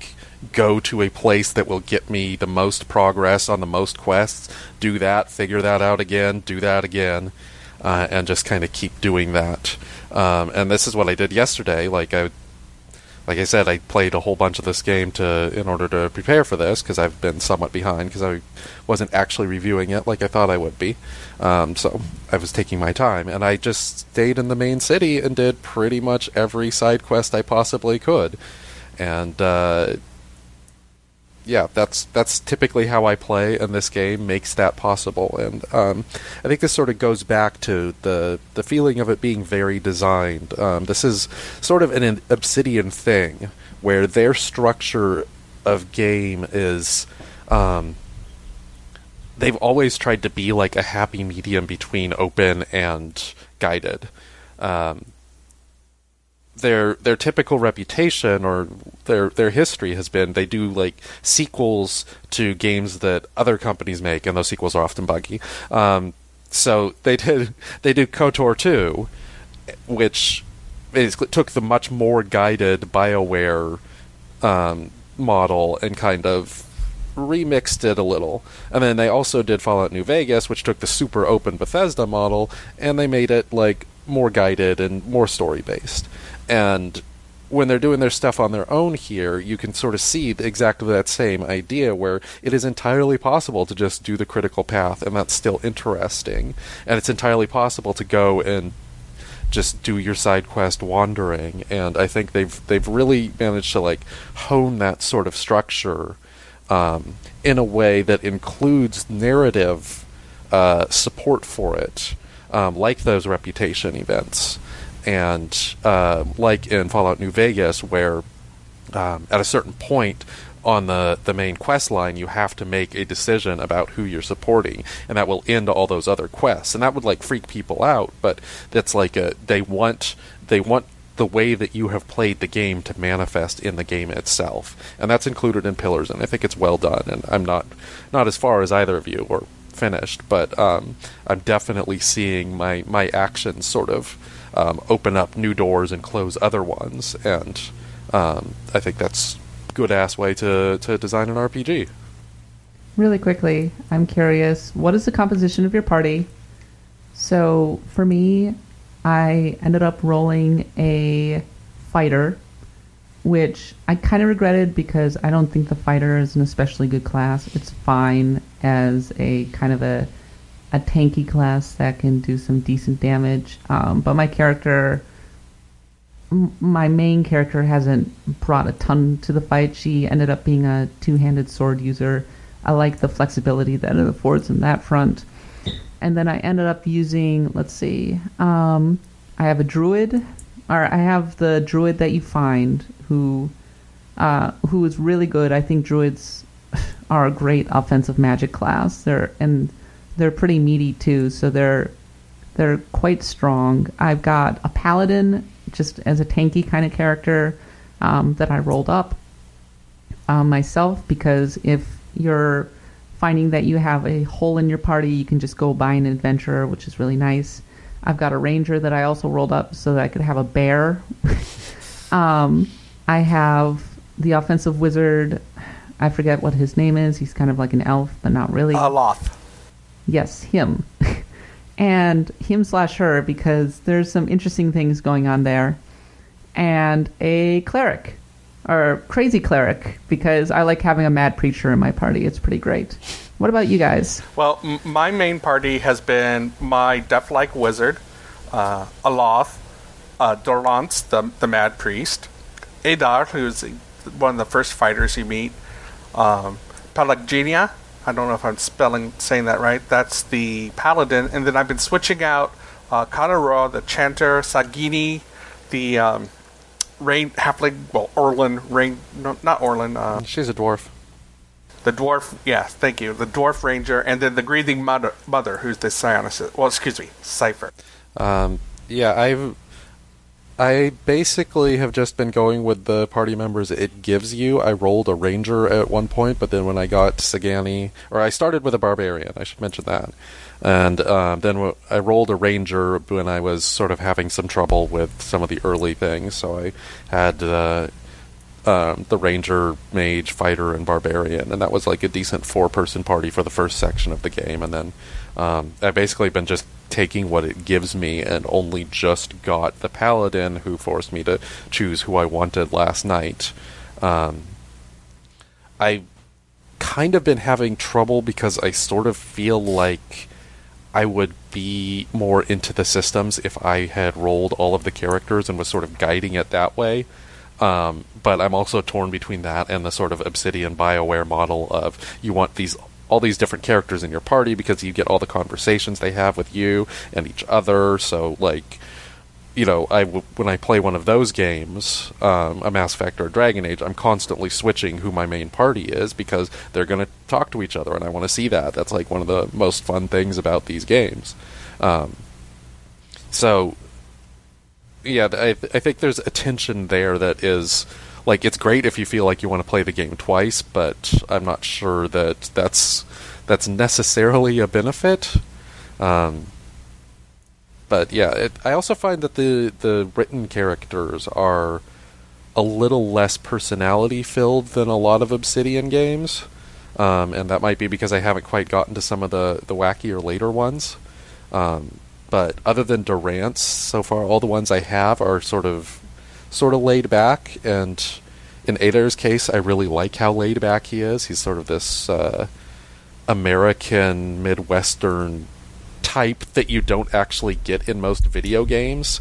go to a place that will get me the most progress on the most quests, do that, figure that out again, do that again, uh, and just kind of keep doing that. Um, and this is what I did yesterday. Like I, like I said, I played a whole bunch of this game to in order to prepare for this, because I've been somewhat behind because I wasn't actually reviewing it like I thought I would be. Um, so I was taking my time, and I just stayed in the main city and did pretty much every side quest I possibly could. And uh, yeah, that's that's typically how I play, and this game makes that possible. And um, I think this sort of goes back to the the feeling of it being very designed. Um, this is sort of an Obsidian thing, where their structure of game is um, they've always tried to be like a happy medium between open and guided. Um, Their their typical reputation or their their history has been they do like sequels to games that other companies make, and those sequels are often buggy. Um, so they did they did KOTOR two, which basically took the much more guided BioWare um, model and kind of remixed it a little. And then they also did Fallout New Vegas, which took the super open Bethesda model, and they made it like more guided and more story based. And when they're doing their stuff on their own here, you can sort of see exactly that same idea, where it is entirely possible to just do the critical path, and that's still interesting. And it's entirely possible to go and just do your side quest wandering. And I think they've they've really managed to like hone that sort of structure um, in a way that includes narrative uh, support for it, um, like those reputation events. And uh, like in Fallout New Vegas, where um, at a certain point on the, the main quest line, you have to make a decision about who you're supporting, and that will end all those other quests. And that would like freak people out, but that's like a they want they want the way that you have played the game to manifest in the game itself, and that's included in Pillars. And I think it's well done. And I'm not not as far as either of you or finished, but um, I'm definitely seeing my my actions sort of Um, open up new doors and close other ones, and um, I think that's a good-ass way to, to design an R P G. Really quickly, I'm curious, what is the composition of your party? So, for me, I ended up rolling a fighter, which I kind of regretted because I don't think the fighter is an especially good class. It's fine as a kind of a a tanky class that can do some decent damage. Um, but my character, m- my main character hasn't brought a ton to the fight. She ended up being a two-handed sword user. I like the flexibility that it affords in that front. And then I ended up using, let's see, um, I have a druid, or I have the druid that you find who, uh, who is really good. I think druids are a great offensive magic class. They're, and They're pretty meaty too, so they're they're quite strong. I've got a paladin, just as a tanky kind of character, um, that I rolled up um, myself, because if you're finding that you have a hole in your party, you can just go buy an adventurer, which is really nice. I've got a ranger that I also rolled up so that I could have a bear. um, I have the offensive wizard. I forget what his name is. He's kind of like an elf, but not really. Aloth. Yes, him. And him slash her, because there's some interesting things going on there. And a cleric, or crazy cleric, because I like having a mad preacher in my party. It's pretty great. What about you guys? Well, m- my main party has been my death-like wizard, uh, Aloth, uh, Dorlance, the, the mad priest, Adar, who's one of the first fighters you meet, um, Pelagenia, I don't know if I'm spelling saying that right. That's the paladin, and then I've been switching out uh, Kanaro, the chanter, Sagini, the um, rain halfling. Well, Orlin, rain. No, not Orlin. Uh, She's a dwarf. The dwarf. Yeah, thank you. The dwarf ranger, and then the grieving mother, mother who's the psionicist. Well, excuse me, Cypher. Um, yeah, I've. I basically have just been going with the party members it gives you. I rolled a ranger at one point, but then when I got Sagani, or I started with a barbarian, I should mention that. And um, then w- I rolled a ranger when I was sort of having some trouble with some of the early things. So I had uh, um, the ranger, mage, fighter, and barbarian, and that was like a decent four-person party for the first section of the game. And then um, I've basically been just taking what it gives me, and only just got the paladin, who forced me to choose who I wanted last night. Um, I kind of been having trouble because I sort of feel like I would be more into the systems if I had rolled all of the characters and was sort of guiding it that way. Um, but I'm also torn between that and the sort of Obsidian BioWare model of you want these all these different characters in your party because you get all the conversations they have with you and each other. So, like, you know, I w- when I play one of those games, um, a Mass Effect or a Dragon Age, I'm constantly switching who my main party is because they're going to talk to each other, and I want to see that. That's like one of the most fun things about these games. Um, so, yeah, I, th- I think there's a tension there that is, like, it's great if you feel like you want to play the game twice, but I'm not sure that that's that's necessarily a benefit. Um, but yeah, it, I also find that the, the written characters are a little less personality-filled than a lot of Obsidian games, um, and that might be because I haven't quite gotten to some of the, the wackier later ones. Um, but other than Durance, so far all the ones I have are sort of sort of laid back, and in Adair's case, I really like how laid back he is. He's sort of this uh, American Midwestern type that you don't actually get in most video games.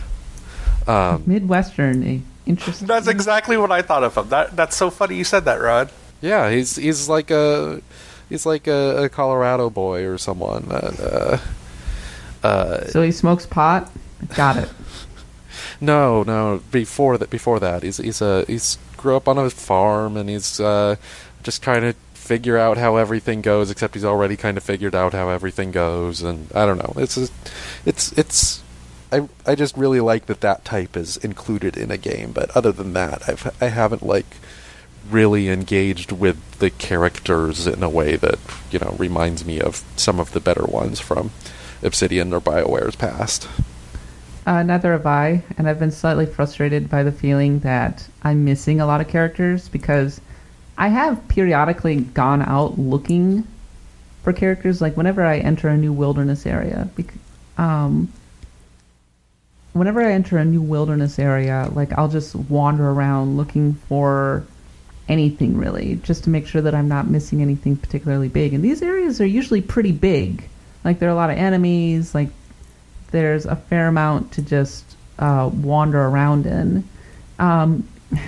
Um, Midwestern, eh? Interesting. That's exactly what I thought of him. That that's so funny you said that, Rod. Yeah, he's he's like a he's like a, a Colorado boy or someone. Uh, uh, so he smokes pot? Got it. No, no. Before that, before that, he's he's a he's grew up on a farm, and he's uh, just trying to figure out how everything goes. Except he's already kind of figured out how everything goes, and I don't know. It's a, it's it's. I I just really like that that type is included in a game. But other than that, I've I haven't like really engaged with the characters in a way that, you know, reminds me of some of the better ones from Obsidian or BioWare's past. Uh, neither have I, and I've been slightly frustrated by the feeling that I'm missing a lot of characters because I have periodically gone out looking for characters, like whenever I enter a new wilderness area. Bec- um, whenever I enter a new wilderness area, like I'll just wander around looking for anything really, just to make sure that I'm not missing anything particularly big. And these areas are usually pretty big. Like there are a lot of enemies, like there's a fair amount to just uh, wander around in. Um,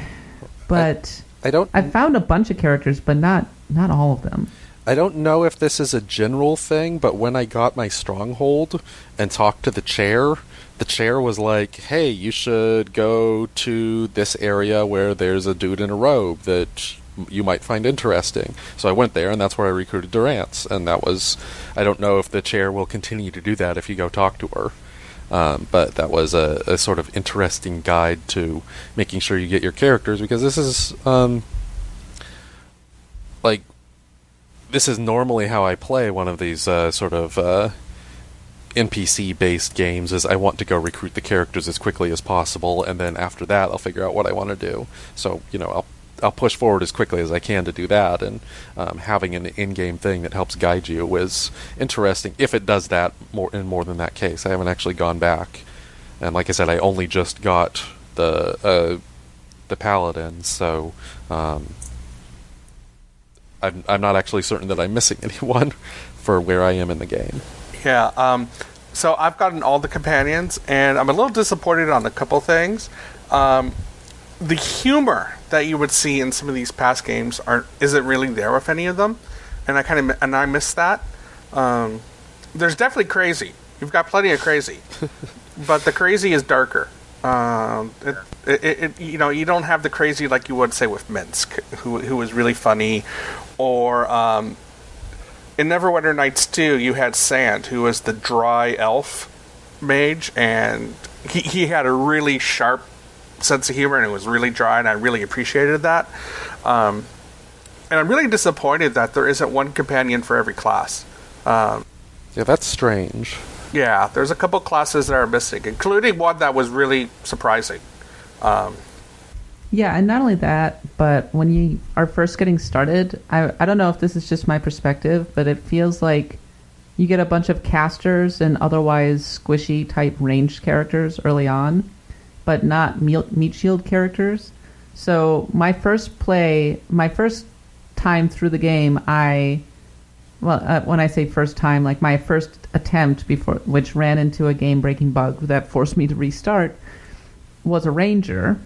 but I, I don't. I found a bunch of characters, but not not all of them. I don't know if this is a general thing, but when I got my stronghold and talked to the chair, the chair was like, "Hey, you should go to this area where there's a dude in a robe that you might find interesting." So I went there, and that's where I recruited Durance. And that was, I don't know if the chair will continue to do that if you go talk to her. Um, but that was a, a sort of interesting guide to making sure you get your characters, because this is, um, like, this is normally how I play one of these uh, sort of uh, N P C-based games, is I want to go recruit the characters as quickly as possible, and then after that I'll figure out what I want to do. So, you know, I'll I'll push forward as quickly as I can to do that, and um, having an in-game thing that helps guide you is interesting, if it does that more in more than that case. I haven't actually gone back, and like I said, I only just got the uh, the Paladin, so um, I'm, I'm not actually certain that I'm missing anyone for where I am in the game. Yeah, um, so I've gotten all the companions, and I'm a little disappointed on a couple things. Um, the humor that you would see in some of these past games aren't isn't really there with any of them, and I kind of and I miss that. Um, there's definitely crazy. You've got plenty of crazy, but the crazy is darker. Um, it, it, it, you know, you don't have the crazy like you would say with Minsk, who who was really funny, or um, in Neverwinter Nights two, you had Sand, who was the dry elf mage, and he he had a really sharp sense of humor, and it was really dry, and I really appreciated that. Um, and I'm really disappointed that there isn't one companion for every class. Um, yeah, that's strange. Yeah, there's a couple classes that are missing, including one that was really surprising. Um, Yeah, and not only that, but when you are first getting started, I, I don't know if this is just my perspective, but it feels like you get a bunch of casters and otherwise squishy type ranged characters early on, but not meat shield characters. So my first play, my first time through the game, I, well, uh, when I say first time, like my first attempt before, which ran into a game-breaking bug that forced me to restart, was a ranger.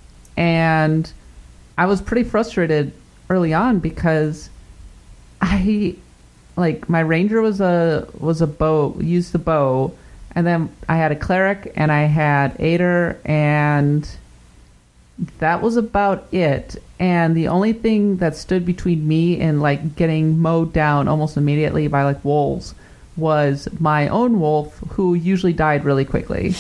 And I was pretty frustrated early on because I, like, my ranger was a was a bow, used the bow, and then I had a cleric and I had Ader, and that was about it. And the only thing that stood between me and like getting mowed down almost immediately by like wolves was my own wolf, who usually died really quickly.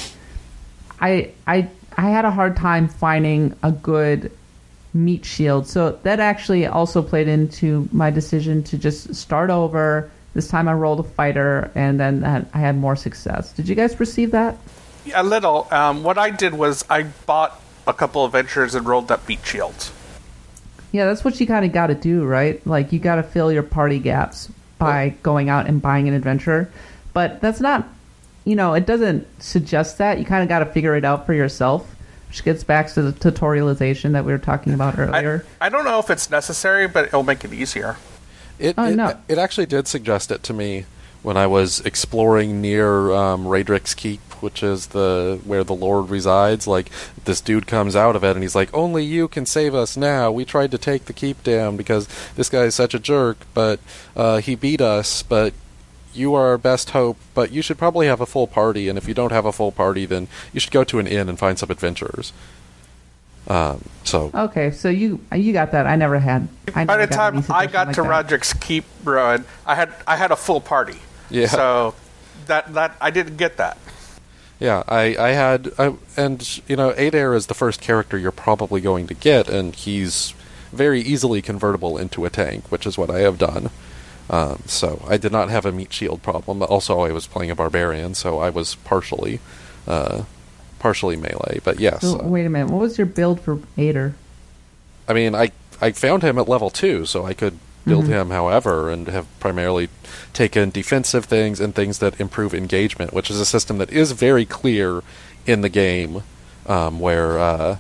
I I I had a hard time finding a good meat shield, so that actually also played into my decision to just start over. This time I rolled a fighter, and then I had more success. Did you guys perceive that? Yeah, a little. Um, what I did was I bought a couple of ventures and rolled up meat shields. Yeah, that's what you kind of got to do, right? Like, you got to fill your party gaps by oh. going out and buying an adventure. But that's not, you know, it doesn't suggest that. You kind of got to figure it out for yourself, which gets back to the tutorialization that we were talking about earlier. I, I don't know if it's necessary, but it'll make it easier. It, oh, it, no. it actually did suggest it to me when I was exploring near um, Raedric's Keep, which is the where the Lord resides. Like, this dude comes out of it, and he's like, only you can save us now. We tried to take the keep down because this guy is such a jerk, but uh, he beat us, but you are our best hope, but you should probably have a full party, and if you don't have a full party, then you should go to an inn and find some adventurers. Um, so okay, so you you got that. I never had. I By never the time I got like to that. Raedric's Keep, Rowan, I had I had a full party. Yeah. So that that I didn't get that. Yeah, I, I had, I, and, you know, Ader is the first character you're probably going to get, and he's very easily convertible into a tank, which is what I have done. Um, so I did not have a meat shield problem. Also, I was playing a barbarian, so I was partially, uh, partially melee, but yes. So, wait a minute, what was your build for Ader? I mean, I, I found him at level two, so I could build mm-hmm. him however, and have primarily taken defensive things and things that improve engagement, which is a system that is very clear in the game, um, where uh,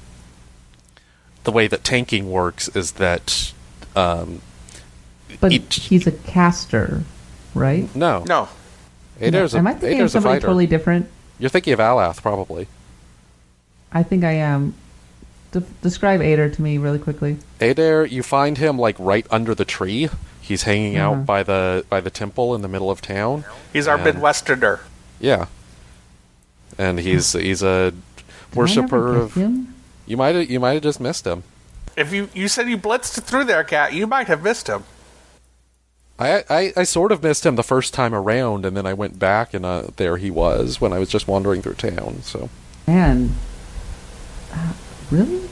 the way that tanking works is that... Um, but each, he's a caster, right? No. No. Ader's no. Am I a, thinking Ader's of somebody a fighter. totally different? You're thinking of Alath, probably. I think I am. De- describe Ader to me really quickly. Ader, you find him like right under the tree. He's hanging uh-huh. out by the by the temple in the middle of town. He's our and, Midwesterner. Yeah, and he's he's a worshiper of. Him? You might have, you might have just missed him. If you you said you blitzed through there, Cat, you might have missed him. I, I, I sort of missed him the first time around, and then I went back, and uh, there he was when I was just wandering through town. So. Man. Uh, really?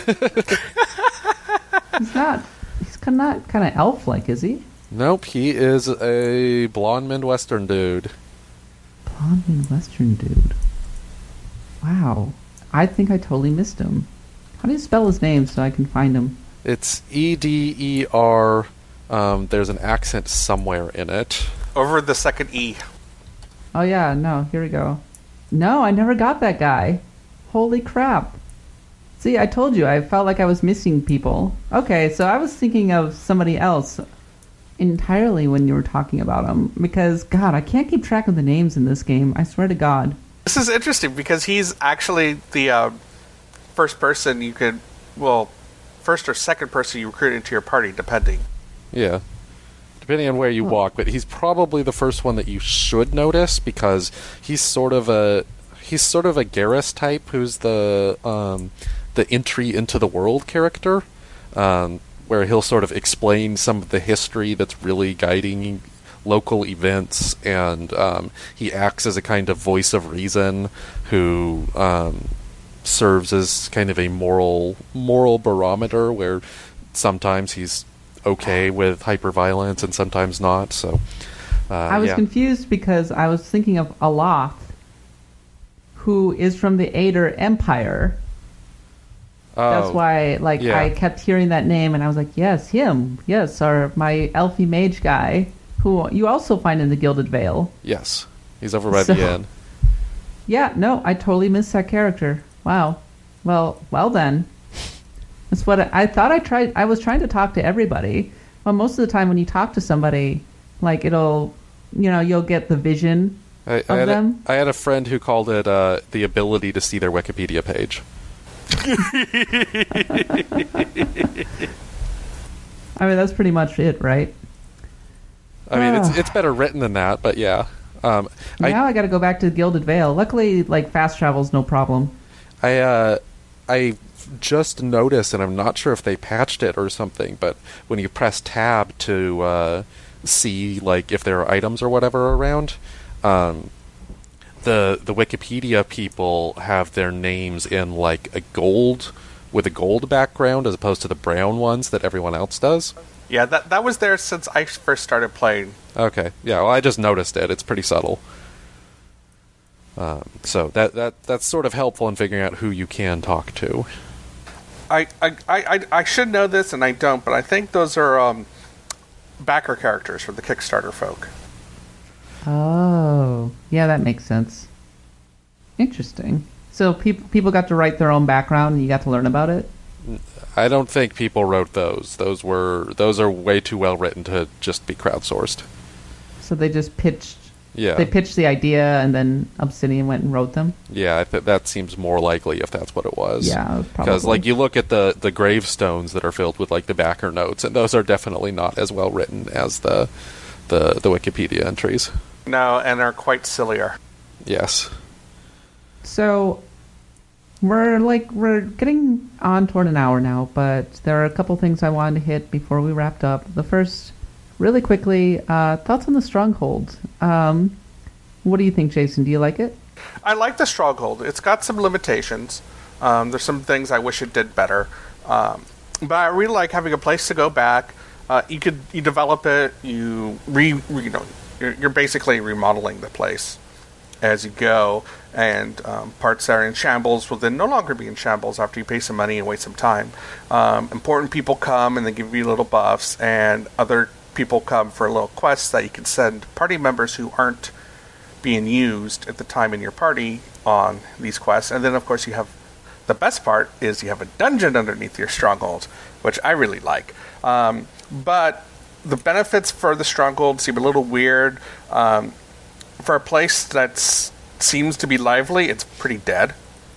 He's not. He's not kind of elf-like, is he? Nope, he is a blonde Midwestern dude. Blonde Midwestern dude. Wow. I think I totally missed him. How do you spell his name so I can find him? It's E D E R. Um, there's an accent somewhere in it. Over the second E. Oh yeah, no, here we go. No, I never got that guy. Holy crap. See, I told you, I felt like I was missing people. Okay, so I was thinking of somebody else entirely when you were talking about him. Because, God, I can't keep track of the names in this game. I swear to God. This is interesting because he's actually the uh, first person you could, well, first or second person you recruit into your party, depending. Yeah. Depending on where you oh. walk, but he's probably the first one that you should notice because he's sort of a he's sort of a Garrus type who's the um, the entry into the world character, um, where he'll sort of explain some of the history that's really guiding local events, and um, he acts as a kind of voice of reason who um, serves as kind of a moral moral barometer where sometimes he's okay with hyperviolence and sometimes not. So uh, I was yeah. confused because I was thinking of Aloth, who is from the Ader Empire. That's Oh, why, like, yeah. I kept hearing that name, and I was like, yes, him. Yes, or my elfie mage guy, who you also find in the Gilded Vale. Yes. He's over by So- the inn. Yeah, no, I totally missed that character. Wow. Well, well then. That's what I, I thought I tried. I was trying to talk to everybody. Well, most of the time when you talk to somebody, like, it'll, you know, you'll get the vision I, I, of had them. a, I had a friend who called it uh, the ability to see their Wikipedia page. I mean, that's pretty much it, right? I mean, it's Ah. it's better written than that, but yeah. Um, I, Now I got to go back to the Gilded Vale. Luckily, like, fast travel's no problem. I uh, I just noticed, and I'm not sure if they patched it or something, but when you press tab to uh, see like if there are items or whatever around, um, the the Wikipedia people have their names in like a gold with a gold background as opposed to the brown ones that everyone else does. Yeah, that that was there since I first started playing. Okay, yeah, well, I just noticed it. It's pretty subtle. Um, so that that that's sort of helpful in figuring out who you can talk to. I, I, I, I should know this, and I don't, but I think those are um, backer characters for the Kickstarter folk. Oh, yeah, that makes sense. Interesting. So people people got to write their own background, and you got to learn about it. I don't think people wrote those. Those were those are way too well written to just be crowdsourced. So they just pitched. Yeah, They pitched the idea, and then Obsidian went and wrote them. yeah. I th- that seems more likely if that's what it was. Yeah, because probably. like you look at the the gravestones that are filled with like the backer notes, and those are definitely not as well written as the the the Wikipedia entries. No, and are quite sillier. Yes. So we're like we're getting on toward an hour now, but there are a couple things I wanted to hit before we wrapped up. The first, really quickly, uh, thoughts on the Stronghold. Um, what do you think, Jason? Do you like it? I like the Stronghold. It's got some limitations. Um, there's some things I wish it did better. Um, but I really like having a place to go back. Uh, you could you develop it. You re, re you know you're, you're basically remodeling the place as you go, and um, parts that are in shambles will then no longer be in shambles after you pay some money and wait some time. Um, important people come and they give you little buffs, and other people come for little quests that you can send party members who aren't being used at the time in your party on these quests. And then of course you have the best part is you have a dungeon underneath your stronghold, which I really like. Um, but the benefits for the stronghold seem a little weird. Um, for a place that seems to be lively, it's pretty dead.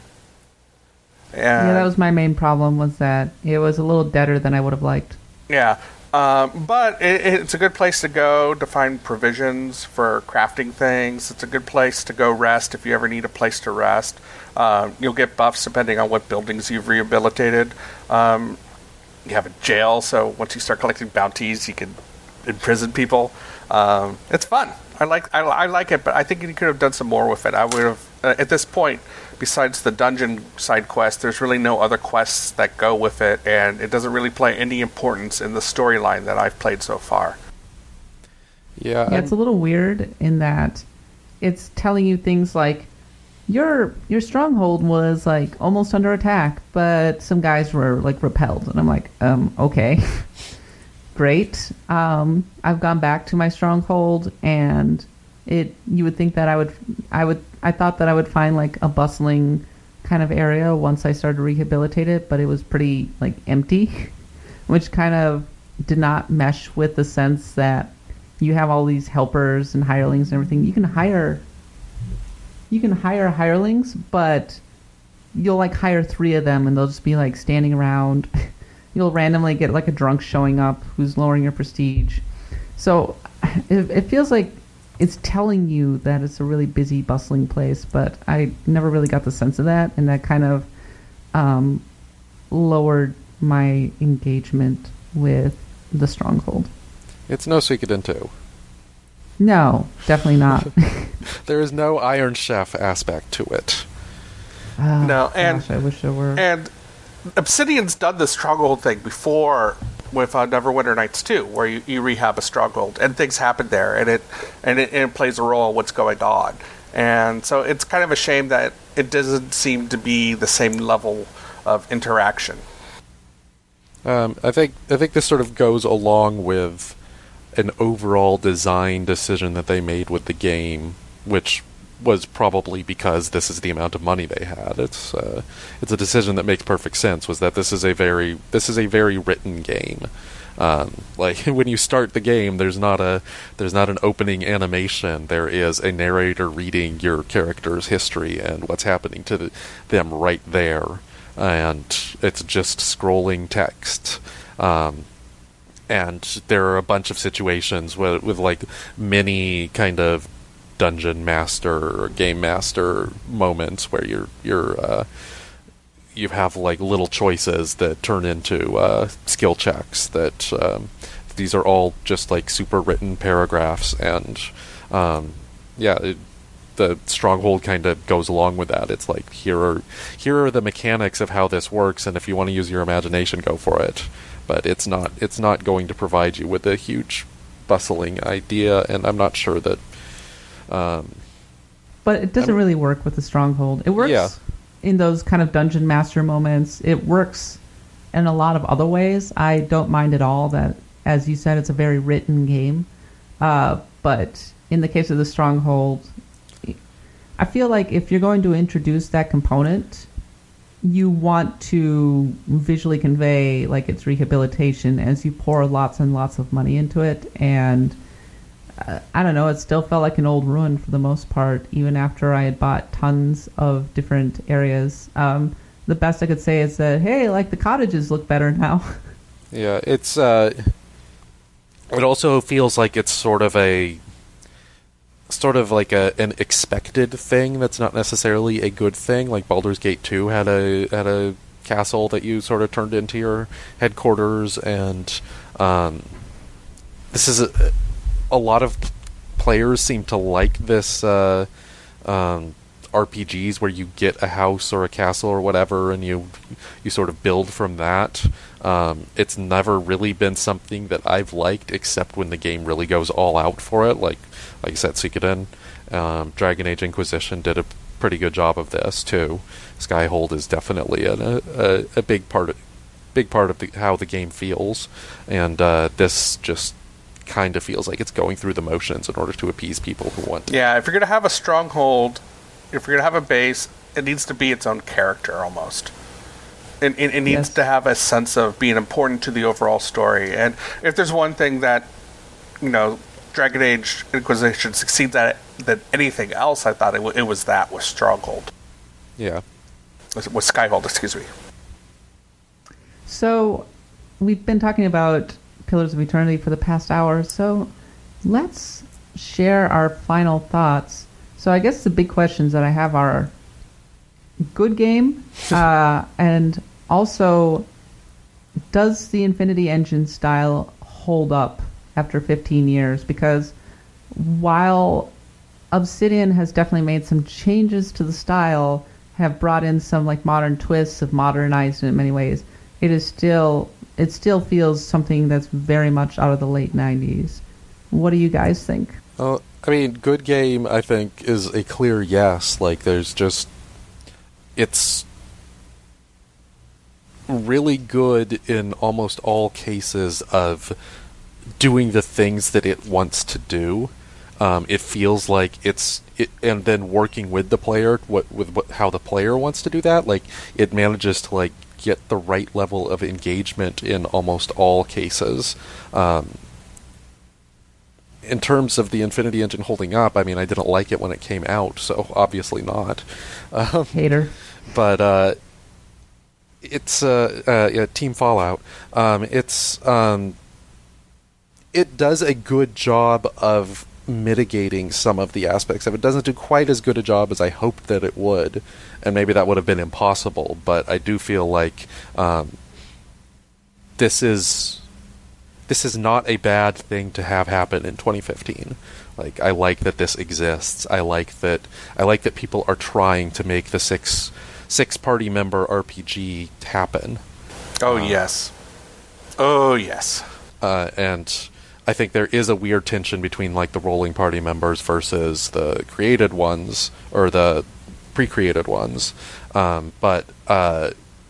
And Yeah, that was my main problem, was that it was a little deader than I would have liked. Yeah, um, but it, it's a good place to go to find provisions for crafting things. It's a good place to go rest if you ever need a place to rest. Um, you'll get buffs depending on what buildings you've rehabilitated. Um, you have a jail, so once you start collecting bounties, you can imprison people. Um, it's fun. I like I, I like it, but I think you could have done some more with it. I would have uh, at this point. Besides the dungeon side quest, there's really no other quests that go with it, and it doesn't really play any importance in the storyline that I've played so far. Yeah. Yeah, it's a little weird in that it's telling you things like your your stronghold was like almost under attack, but some guys were like repelled, and I'm like, um, okay, great. Um, I've gone back to my stronghold, and it. You would think that I would, I would, I thought that I would find like a bustling kind of area once I started to rehabilitate it, but it was pretty like empty, which kind of did not mesh with the sense that you have all these helpers and hirelings and everything. You can hire you can hire hirelings, but you'll like hire three of them and they'll just be like standing around. You'll randomly get like a drunk showing up who's lowering your prestige. So it, it feels like it's telling you that it's a really busy, bustling place, but I never really got the sense of that, and that kind of um, lowered my engagement with the Stronghold. It's no Suikoden two. No, definitely not. There is no Iron Chef aspect to it. Oh, No, and- gosh, I wish there were. And Obsidian's done the stronghold thing before with uh, Neverwinter Nights two, where you, you rehab a stronghold and things happen there, and it and it, and it plays a role in what's going on. And so it's kind of a shame that it doesn't seem to be the same level of interaction. Um, I think I think this sort of goes along with an overall design decision that they made with the game, which was probably because this is the amount of money they had. It's uh, it's a decision that makes perfect sense. Was that this is a very this is a very written game. Um, like when you start the game, there's not a there's not an opening animation. There is a narrator reading your character's history and what's happening to the, them right there, and it's just scrolling text. Um, and there are a bunch of situations with, with like many kind of dungeon master or game master moments where you're you're uh, you have like little choices that turn into uh, skill checks. That um, these are all just like super written paragraphs, and um, yeah, it, the Stronghold kind of goes along with that. It's like here are here are the mechanics of how this works, and if you want to use your imagination, go for it. But it's not it's not going to provide you with a huge bustling idea, and I'm not sure that. Um, but it doesn't I'm, really work with the Stronghold. It works yeah. in those kind of dungeon master moments. It works in a lot of other ways. I don't mind at all that, as you said, it's a very written game. Uh, but in the case of the Stronghold, I feel like if you're going to introduce that component, you want to visually convey like its rehabilitation as you pour lots and lots of money into it. And uh, I don't know, it still felt like an old ruin for the most part, even after I had bought tons of different areas. Um, the best I could say is that, hey, like the cottages look better now. Yeah, it's uh, it also feels like it's sort of a sort of like a an expected thing that's not necessarily a good thing. Like Baldur's Gate two had a had a castle that you sort of turned into your headquarters, and um, this is a, a lot of players seem to like this uh, um, R P Gs where you get a house or a castle or whatever, and you you sort of build from that. Um, it's never really been something that I've liked, except when the game really goes all out for it. Like like I said, Suikoden, um, Dragon Age Inquisition did a pretty good job of this too. Skyhold is definitely a a, a big part of big part of the, how the game feels, and uh, this just kind of feels like it's going through the motions in order to appease people who want to. Yeah, if you're going to have a Stronghold, if you're going to have a base, it needs to be its own character almost. It, it, it needs Yes. to have a sense of being important to the overall story. And if there's one thing that, you know, Dragon Age Inquisition succeeds at it than anything else, I thought it, w- it was that with Stronghold. Yeah. With, with Skyhold, excuse me. So we've been talking about Pillars of Eternity for the past hour, so let's share our final thoughts. So I guess the big questions that I have are good game, uh, and also does the Infinity Engine style hold up after fifteen years? Because while Obsidian has definitely made some changes to the style, have brought in some like modern twists, have modernized it in many ways, it is still it still feels something that's very much out of the late nineties. What do you guys think? Uh, I mean, good game, I think, is a clear yes. Like, there's just... It's really good in almost all cases of doing the things that it wants to do. Um, it feels like it's... It, and then working with the player, what, with what, how the player wants to do that. Like, it manages to, like, get the right level of engagement in almost all cases. Um, in terms of the Infinity Engine holding up, I mean, I didn't like it when it came out, so obviously not. Um, Hater. But uh, it's uh, uh, yeah, Team Fallout. Um, it's um, it does a good job of mitigating some of the aspects of it. It doesn't do quite as good a job as I hoped that it would, and maybe that would have been impossible. But I do feel like um, this is. This is not a bad thing to have happen in twenty fifteen. Like, I like that this exists. I like that. I like that people are trying to make the six six party member R P G happen. Oh, Uh, yes. Oh, yes. Uh, and I think there is a weird tension between like the rolling party members versus the created ones or the pre-created ones. Um, but uh,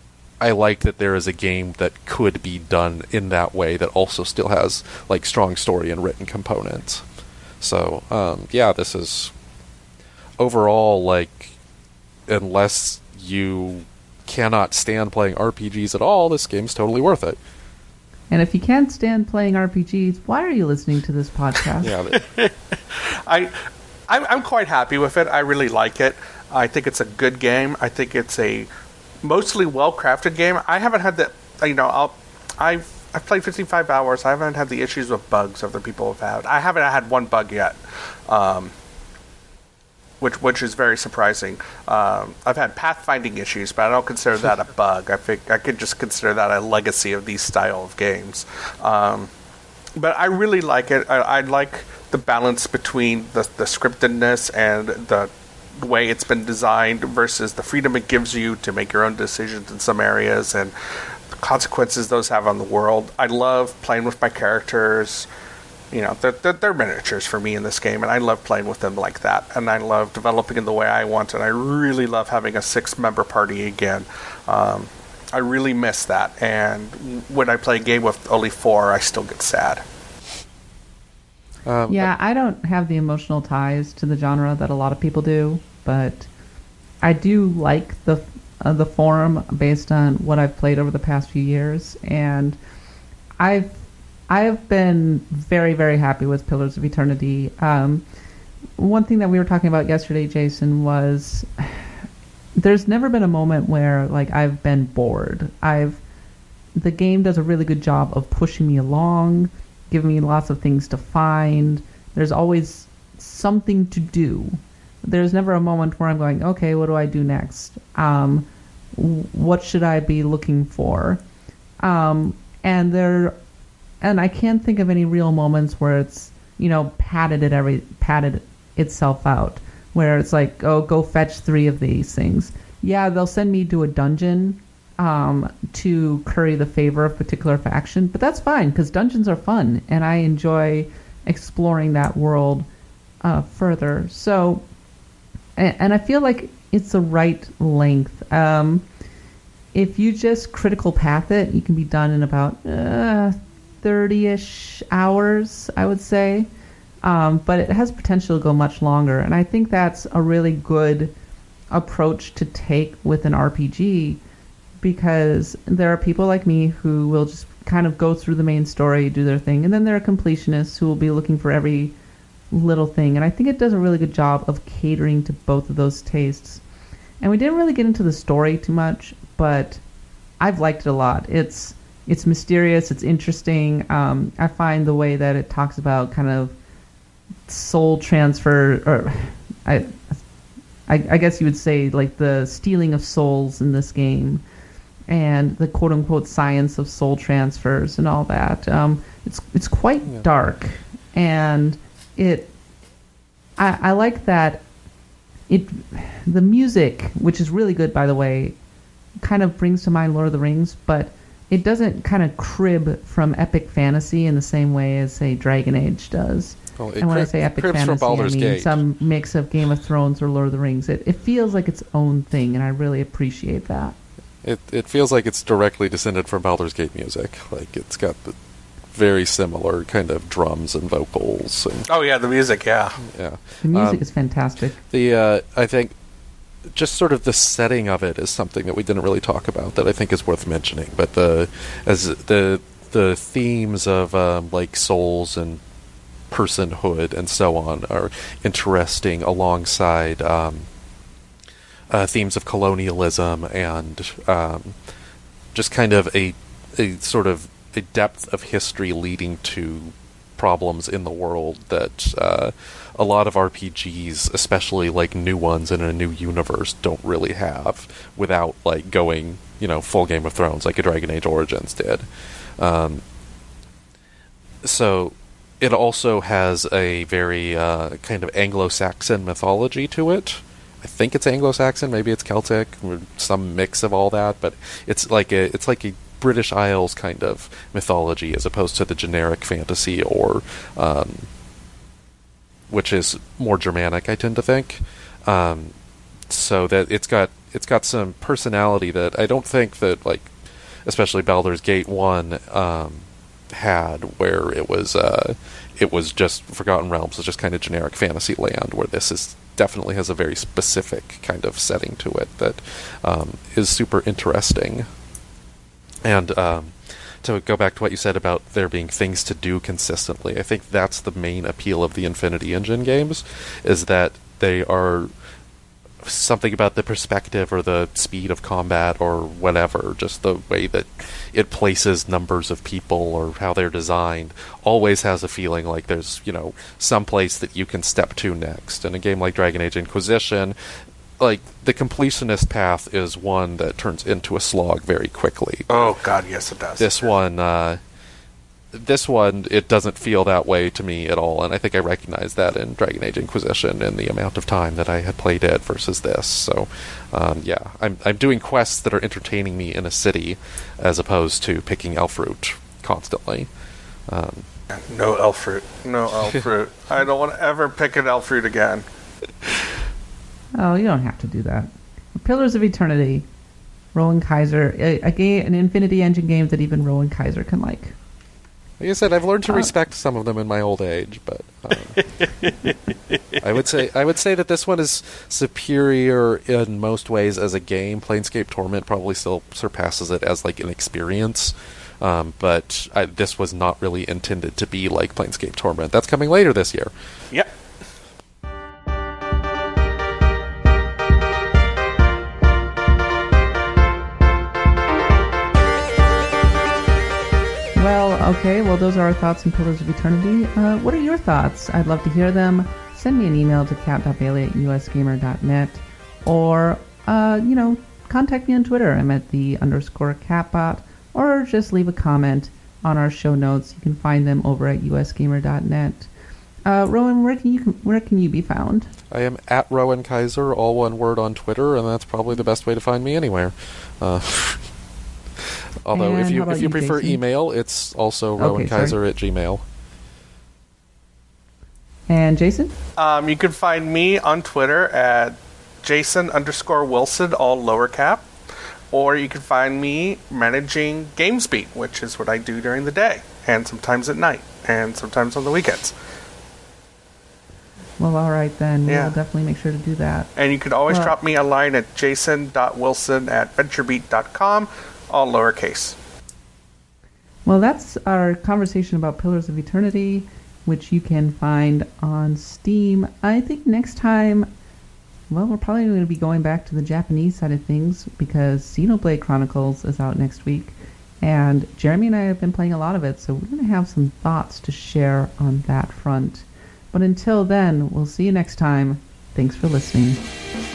I like that there is a game that could be done in that way that also still has like strong story and written components. So um, yeah, this is overall like, unless you cannot stand playing R P Gs at all, this game's totally worth it. And if you can't stand playing R P Gs, why are you listening to this podcast? Yeah, I, I'm, I'm quite happy with it. I really like it. I think it's a good game. I think it's a mostly well-crafted game. I haven't had the, you know, I'll, I've I've played fifty-five hours. I haven't had the issues with bugs other people have had. I haven't had one bug yet, um, which which is very surprising. Um, I've had pathfinding issues, but I don't consider that a bug. I think I could just consider that a legacy of these style of games. Um, but I really like it. I, I like the balance between the, the scriptedness and the way it's been designed versus the freedom it gives you to make your own decisions in some areas and the consequences those have on the world. I love playing with my characters. You know, they're, they're, they're miniatures for me in this game, and I love playing with them like that. And I love developing in the way I want, and I really love having a six-member party again. Um, I really miss that, and when I play a game with only four, I still get sad. Um, yeah, I don't have the emotional ties to the genre that a lot of people do, but I do like the uh, the forum based on what I've played over the past few years, and I've I've been very, very happy with Pillars of Eternity. Um, one thing that we were talking about yesterday, Jason, was there's never been a moment where like I've been bored. I've the game does a really good job of pushing me along, giving me lots of things to find. There's always something to do. There's never a moment where I'm going, okay, what do I do next? Um, what should I be looking for? Um, and there, and I can't think of any real moments where it's, you know, padded it every padded itself out, where it's like, oh, go fetch three of these things. Yeah, they'll send me to a dungeon um, to curry the favor of a particular faction, but that's fine because dungeons are fun, and I enjoy exploring that world uh, further. So, and, and I feel like it's the right length. Um, if you just critical path it, you can be done in about uh, thirty-ish hours, I would say. Um, but it has potential to go much longer, and I think that's a really good approach to take with an R P G, because there are people like me who will just kind of go through the main story, do their thing, and then there are completionists who will be looking for every little thing, and I think it does a really good job of catering to both of those tastes. And we didn't really get into the story too much, but I've liked it a lot. It's it's mysterious, it's interesting. Um, I find the way that it talks about kind of soul transfer, or I, I, I guess you would say like the stealing of souls in this game, and the quote unquote science of soul transfers and all that. Um, it's it's quite yeah. dark, and it I, I like that it the music, which is really good by the way, kind of brings to mind Lord of the Rings, but it doesn't kind of crib from epic fantasy in the same way as say Dragon Age does. Well, and when cri- I say epic fantasy, I mean Gate. some mix of Game of Thrones or Lord of the Rings. It it feels like its own thing, and I really appreciate that. It it feels like it's directly descended from Baldur's Gate music. Like it's got the very similar kind of drums and vocals. And, oh yeah, the music, yeah, yeah. The music um, is fantastic. The uh, I think just sort of the setting of it is something that we didn't really talk about that I think is worth mentioning. But the as the the themes of um, like souls and personhood and so on are interesting alongside um, uh, themes of colonialism and um, just kind of a, a sort of a depth of history leading to problems in the world that uh, a lot of R P Gs, especially like new ones in a new universe, don't really have without like going, you know, full Game of Thrones like a Dragon Age Origins did. Um, so it also has a very uh, kind of Anglo-Saxon mythology to it. I think it's Anglo-Saxon, maybe it's Celtic, some mix of all that, but it's like a it's like a British Isles kind of mythology as opposed to the generic fantasy, or um, which is more Germanic, I tend to think. Um, so that it's got it's got some personality that I don't think that like especially Baldur's Gate one um, had, where it was uh, it was just Forgotten Realms was just kind of generic fantasy land, where this is definitely has a very specific kind of setting to it that um, is super interesting. And um, to go back to what you said about there being things to do consistently, I think that's the main appeal of the Infinity Engine games, is that they are something about the perspective or the speed of combat or whatever, just the way that it places numbers of people or how they're designed, always has a feeling like there's, you know, some place that you can step to next. In a game like Dragon Age Inquisition, like, the completionist path is one that turns into a slog very quickly. Oh, God, yes, it does. This one, uh, this one, it doesn't feel that way to me at all, and I think I recognize that in Dragon Age Inquisition and the amount of time that I had played it versus this. So, um, yeah, I'm I'm doing quests that are entertaining me in a city, as opposed to picking elf fruit constantly. Um, no elf fruit. No elf fruit. I don't want to ever pick an elf fruit again. Oh, you don't have to do that. Pillars of Eternity, Rowan Kaiser, a, a game, an Infinity Engine game that even Rowan Kaiser can like. Like I said, I've learned to Uh, respect some of them in my old age, but um, I would say I would say that this one is superior in most ways as a game. Planescape Torment probably still surpasses it as like an experience, um, but I, this was not really intended to be like Planescape Torment. That's coming later this year. Yep. Well, okay, well, those are our thoughts on Pillars of Eternity. Uh, what are your thoughts? I'd love to hear them. Send me an email to cat dot bailey at u s gamer dot net, or, uh, you know, contact me on Twitter. I'm at the underscore catbot, or just leave a comment on our show notes. You can find them over at u s gamer dot net. Uh, Rowan, where can you where can you be found? I am at Rowan Kaiser, all one word on Twitter, and that's probably the best way to find me anywhere. Uh, although, And if you how about if you you, prefer Jason? email, it's also Okay, Rowan Kaiser sorry. at Gmail. And Jason? Um, you can find me on Twitter at Jason underscore Wilson, all lower cap. Or you can find me managing GamesBeat, which is what I do during the day, and sometimes at night, and sometimes on the weekends. Well, all right then. Yeah. We'll definitely make sure to do that. And you can always Well- drop me a line at jason dot wilson at venturebeat dot com, all lowercase. Well, that's our conversation about Pillars of Eternity, which you can find on Steam. I think next time, well, we're probably going to be going back to the Japanese side of things, because Xenoblade Chronicles is out next week, and Jeremy and I have been playing a lot of it, so we're going to have some thoughts to share on that front. But until then, we'll see you next time. Thanks for listening.